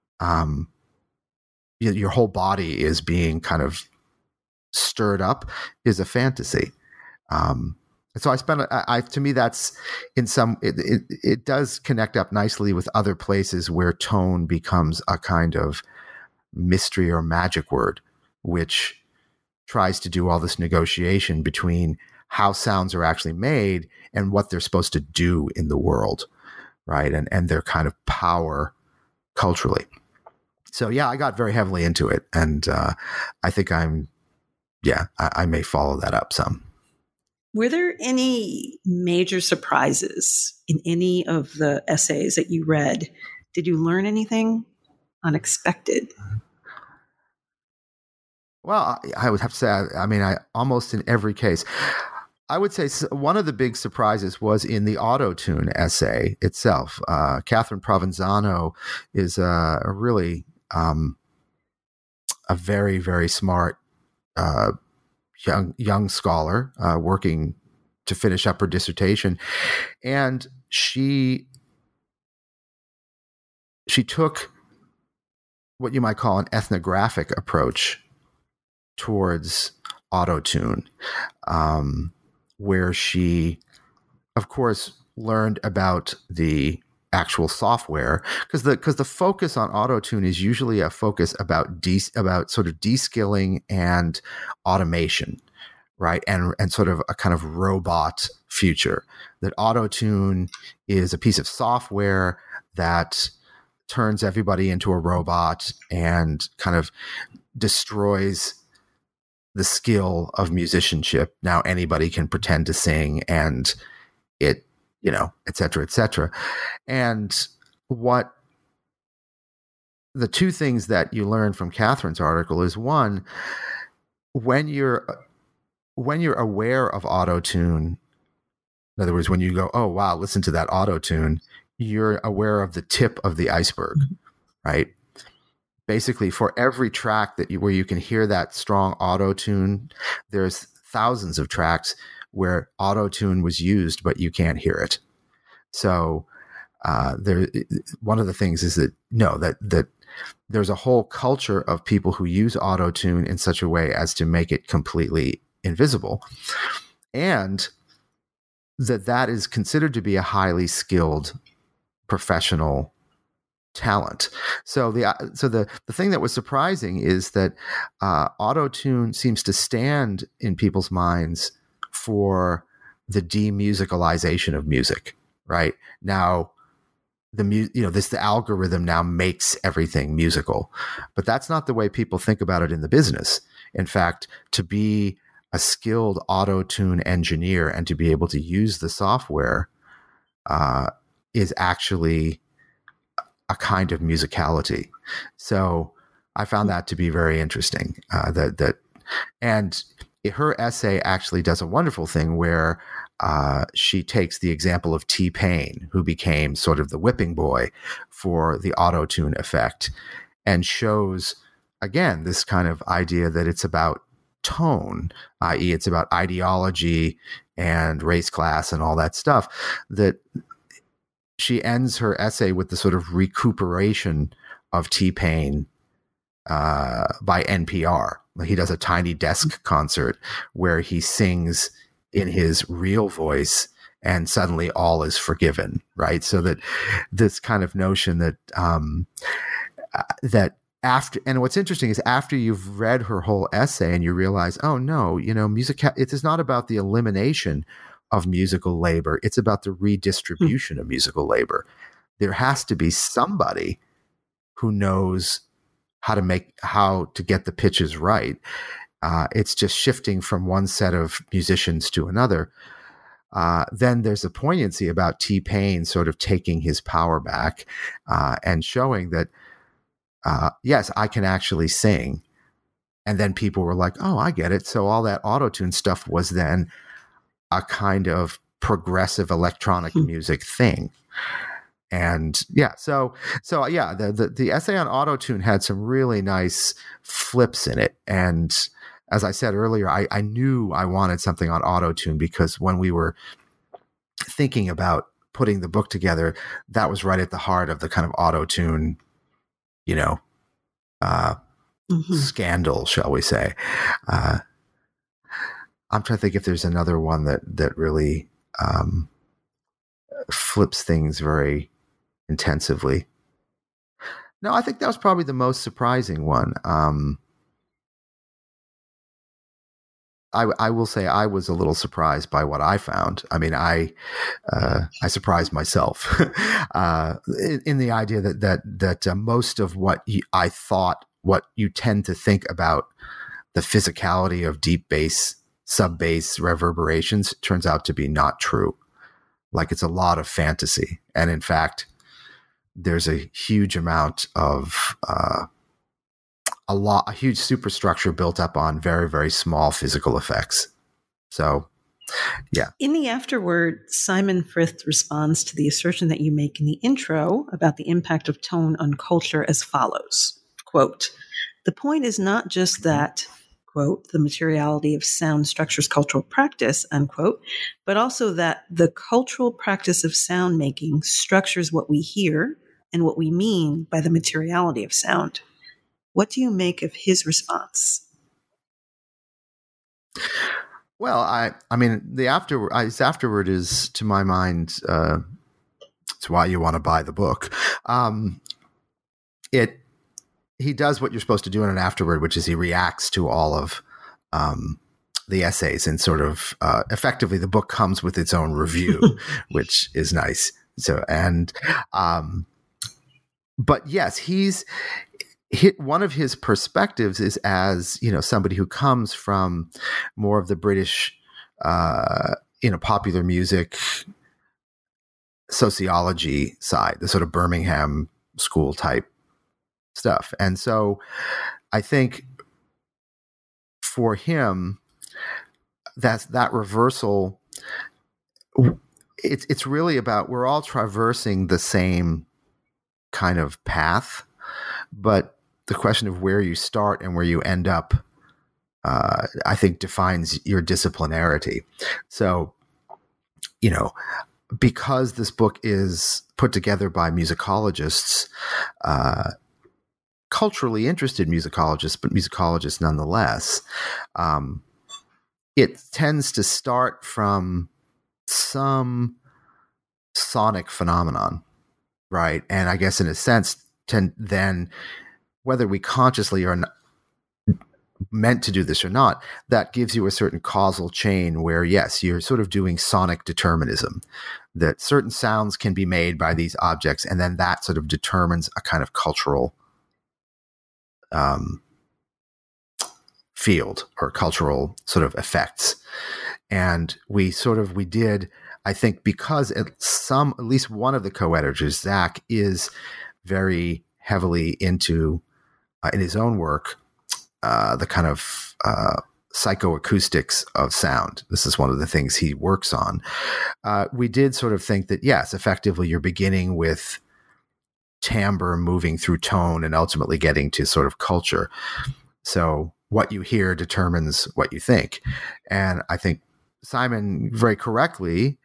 your whole body is being kind of stirred up is a fantasy. So to me, that's it does connect up nicely with other places where tone becomes a kind of mystery or magic word, which tries to do all this negotiation between how sounds are actually made and what they're supposed to do in the world, right? And their kind of power culturally. So yeah, I got very heavily into it, and I think I may follow that up some. Were there any major surprises in any of the essays that you read? Did you learn anything unexpected? Well, I would have to say, I almost in every case. I would say one of the big surprises was in the auto-tune essay itself. Catherine Provenzano is a really a very, very smart young scholar working to finish up her dissertation, and she took what you might call an ethnographic approach towards auto-tune. Where she, of course, learned about the actual software, because the focus on auto-tune is usually a focus about sort of de-skilling and automation, right? And sort of a kind of robot future. That auto-tune is a piece of software that turns everybody into a robot and kind of destroys the skill of musicianship. Now anybody can pretend to sing, and it, et cetera, et cetera. And what the two things that you learn from Catherine's article is, one, when you're aware of auto-tune, in other words, when you go, oh, wow, listen to that auto-tune, you're aware of the tip of the iceberg, right? Basically, for every track where you can hear that strong auto-tune, there's thousands of tracks where auto-tune was used, but you can't hear it. So one of the things is that there's a whole culture of people who use auto-tune in such a way as to make it completely invisible, and that is considered to be a highly skilled professional talent. So the thing that was surprising is that auto-tune seems to stand in people's minds for the demusicalization of music. Right now, the algorithm now makes everything musical, but that's not the way people think about it in the business. In fact, to be a skilled auto-tune engineer and to be able to use the software is actually a kind of musicality. So I found that to be very interesting. And her essay actually does a wonderful thing where she takes the example of T-Pain, who became sort of the whipping boy for the auto-tune effect, and shows, again, this kind of idea that it's about tone, i.e. it's about ideology and race, class, and all that stuff. That she ends her essay with the sort of recuperation of T-Pain by NPR. He does a tiny desk concert where he sings in his real voice, and suddenly all is forgiven, right? So that this kind of notion that that after, and what's interesting is after you've read her whole essay and you realize, oh no, music, it is not about the elimination of musical labor. It's about the redistribution of musical labor. There has to be somebody who knows how to get the pitches right. It's just shifting from one set of musicians to another. Then there's a poignancy about T-Pain sort of taking his power back and showing that, yes, I can actually sing. And then people were like, oh, I get it. So all that auto-tune stuff was then a kind of progressive electronic music thing. And yeah, so yeah, the essay on auto-tune had some really nice flips in it. And as I said earlier, I knew I wanted something on auto-tune because when we were thinking about putting the book together, that was right at the heart of the kind of auto-tune, scandal, shall we say. I'm trying to think if there's another one that really flips things very intensively. No, I think that was probably the most surprising one. I will say I was a little surprised by what I found. I mean, I surprised myself in the idea that most of what I thought, what you tend to think about the physicality of deep bass, sub bass reverberations, turns out to be not true. Like it's a lot of fantasy, and in fact, there's a huge amount of a huge superstructure built up on very, very small physical effects. So, yeah. In the afterword, Simon Frith responds to the assertion that you make in the intro about the impact of tone on culture as follows, quote, "The point is not just that, quote, the materiality of sound structures cultural practice, unquote, but also that the cultural practice of sound making structures what we hear and what we mean by the materiality of sound." What do you make of his response? Well, I mean, his afterword is, to my mind, it's why you want to buy the book. He does what you're supposed to do in an afterword, which is he reacts to all of the essays and sort of effectively the book comes with its own review, which is nice. So, and, but yes, he's hit one of his perspectives is as, somebody who comes from more of the British, popular music sociology side, the sort of Birmingham school type stuff. And so I think for him, that reversal, it's really about, we're all traversing the same kind of path, but the question of where you start and where you end up, I think defines your disciplinarity. So, because this book is put together by musicologists, culturally interested musicologists, but musicologists nonetheless, it tends to start from some sonic phenomenon, right? And I guess in a sense, then whether we consciously are meant to do this or not, that gives you a certain causal chain where, yes, you're sort of doing sonic determinism, that certain sounds can be made by these objects, and then that sort of determines a kind of cultural field or cultural sort of effects. And we did, I think, because at least one of the co-editors, Zach, is very heavily into, in his own work, the kind of psychoacoustics of sound. This is one of the things he works on. We did sort of think that, yes, effectively you're beginning with timbre moving through tone and ultimately getting to sort of culture. So what you hear determines what you think. And I think Simon very correctly,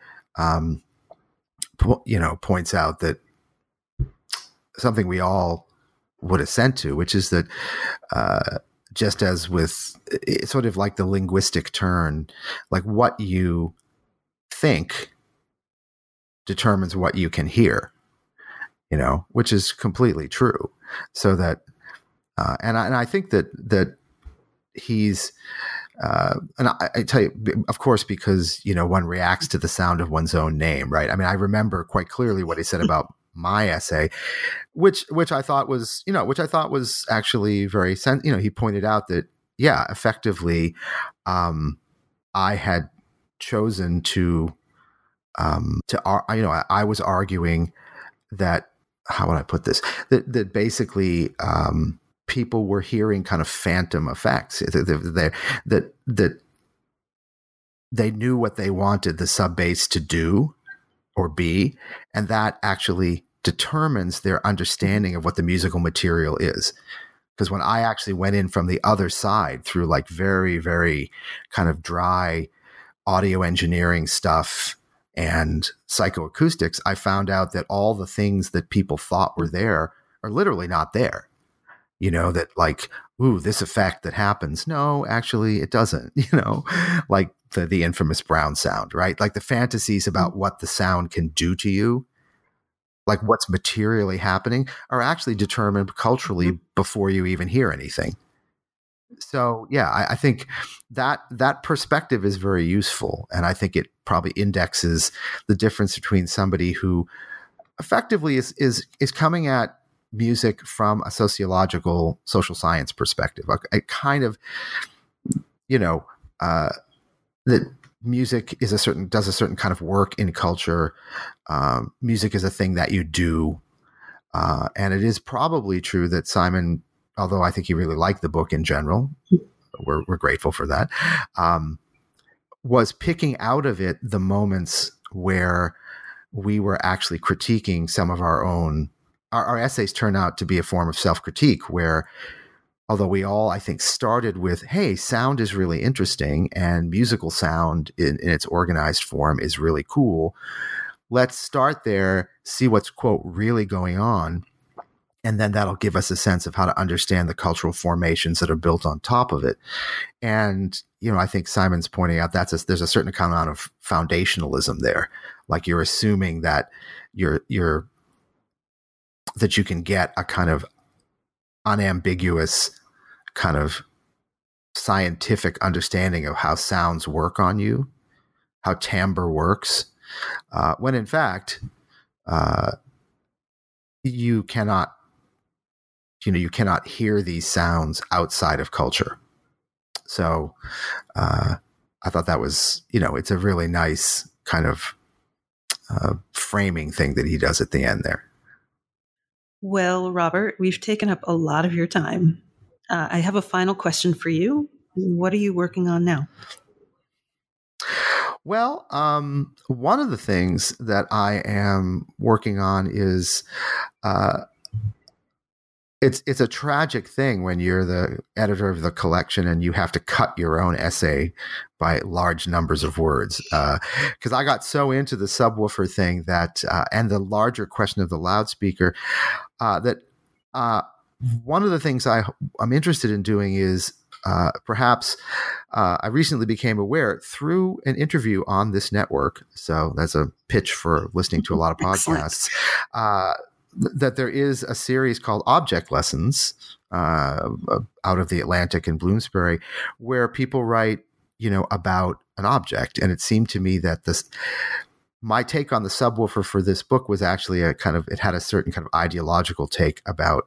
points out that something we all would assent to, which is that just as with it's sort of like the linguistic turn, like what you think determines what you can hear, which is completely true. So that, and I think that he's, and I tell you, of course, because, one reacts to the sound of one's own name, right? I mean, I remember quite clearly what he said about my essay, which I thought was, actually very, he pointed out that, yeah, effectively, I had chosen to I was arguing that, how would I put this? That basically, people were hearing kind of phantom effects. That they knew what they wanted the sub bass to do or be, and that actually determines their understanding of what the musical material is. Because when I actually went in from the other side through like very, very kind of dry audio engineering stuff and psychoacoustics, I found out that all the things that people thought were there are literally not there. That like, ooh, this effect that happens. No, actually it doesn't, like the infamous Brown sound, right? Like the fantasies about what the sound can do to you, like what's materially happening, are actually determined culturally before you even hear anything. So yeah, I think that perspective is very useful. And I think it probably indexes the difference between somebody who effectively is coming at music from a sociological social science perspective, a kind of, that music is does a certain kind of work in culture. Music is a thing that you do. And it is probably true that Simon, although I think he really liked the book in general, we're grateful for that, was picking out of it the moments where we were actually critiquing some of our own. Our essays turn out to be a form of self-critique where, although we all, I think, started with, hey, sound is really interesting and musical sound in its organized form is really cool. Let's start there, see what's, quote, really going on. And then that'll give us a sense of how to understand the cultural formations that are built on top of it. And, I think Simon's pointing out there's a certain amount of foundationalism there. Like you're assuming that that you can get a kind of unambiguous kind of scientific understanding of how sounds work on you, how timbre works, when in fact, you cannot hear these sounds outside of culture. So I thought that was, it's a really nice kind of framing thing that he does at the end there. Well, Robert, we've taken up a lot of your time. I have a final question for you. What are you working on now? Well, one of the things that I am working on is it's a tragic thing when you're the editor of the collection and you have to cut your own essay by large numbers of words. Because I got so into the subwoofer thing that and the larger question of the loudspeaker that one of the things I'm interested in doing is perhaps I recently became aware through an interview on this network. So that's a pitch for listening to a lot of podcasts. That there is a series called Object Lessons out of the Atlantic in Bloomsbury, where people write, about an object. And it seemed to me that my take on the subwoofer for this book was actually it had a certain kind of ideological take about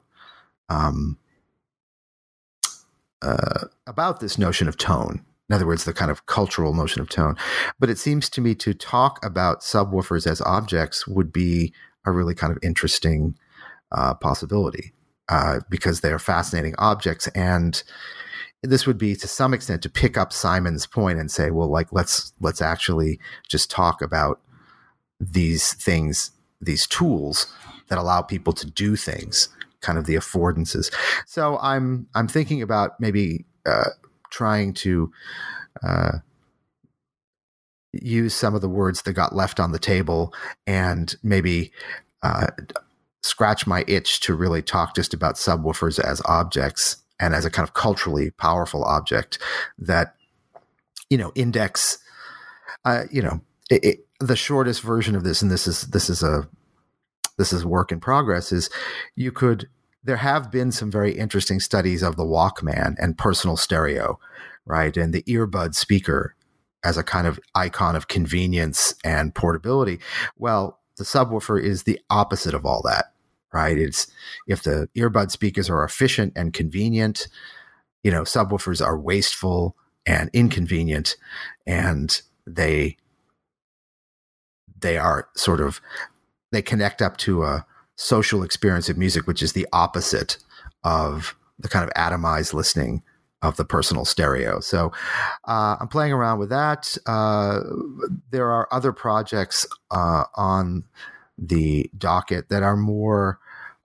this notion of tone. In other words, the kind of cultural notion of tone. But it seems to me to talk about subwoofers as objects would be a really kind of interesting possibility because they are fascinating objects. And this would be to some extent to pick up Simon's point and say, well, like, let's actually just talk about these things, these tools that allow people to do things, kind of the affordances. So I'm thinking about maybe trying to use some of the words that got left on the table and maybe scratch my itch to really talk just about subwoofers as objects and as a kind of culturally powerful object that, index, the shortest version of this, and this is work in progress, is there have been some very interesting studies of the Walkman and personal stereo, right? And the earbud speaker as a kind of icon of convenience and portability. Well, the subwoofer is the opposite of all that, right? It's if the earbud speakers are efficient and convenient, subwoofers are wasteful and inconvenient, and they are they connect up to a social experience of music, which is the opposite of the kind of atomized listening of the personal stereo. So I'm playing around with that. There are other projects on the docket that are more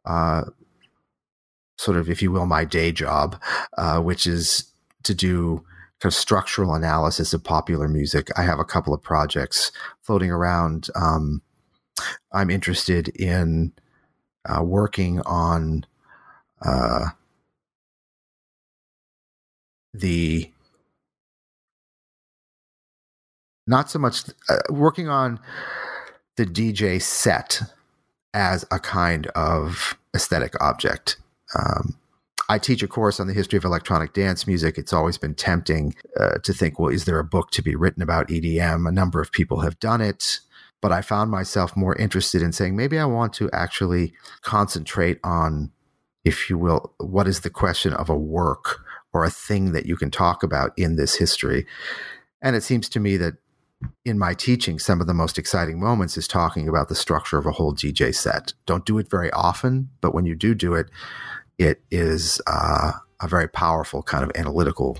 sort of, if you will, my day job, which is to do kind of structural analysis of popular music. I have a couple of projects floating around. I'm interested in working on not so much working on the DJ set as a kind of aesthetic object. I teach a course on the history of electronic dance music. It's always been tempting to think, well, is there a book to be written about EDM? A number of people have done it, but I found myself more interested in saying, maybe I want to actually concentrate on, if you will, what is the question of a work or a thing that you can talk about in this history. And it seems to me that in my teaching, some of the most exciting moments is talking about the structure of a whole DJ set. Don't do it very often, but when you do it, it is a very powerful kind of analytical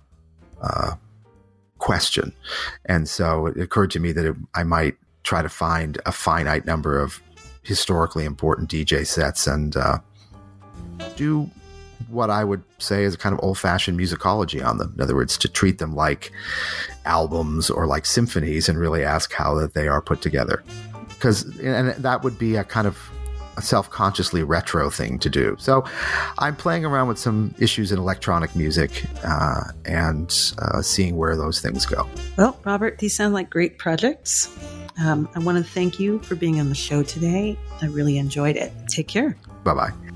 question. And so it occurred to me that I might try to find a finite number of historically important DJ sets and do what I would say is a kind of old-fashioned musicology on them. In other words, to treat them like albums or like symphonies and really ask how that they are put together. And that would be a kind of a self-consciously retro thing to do. So I'm playing around with some issues in electronic music and seeing where those things go. Well, Robert, these sound like great projects. I want to thank you for being on the show today. I really enjoyed it. Take care. Bye-bye.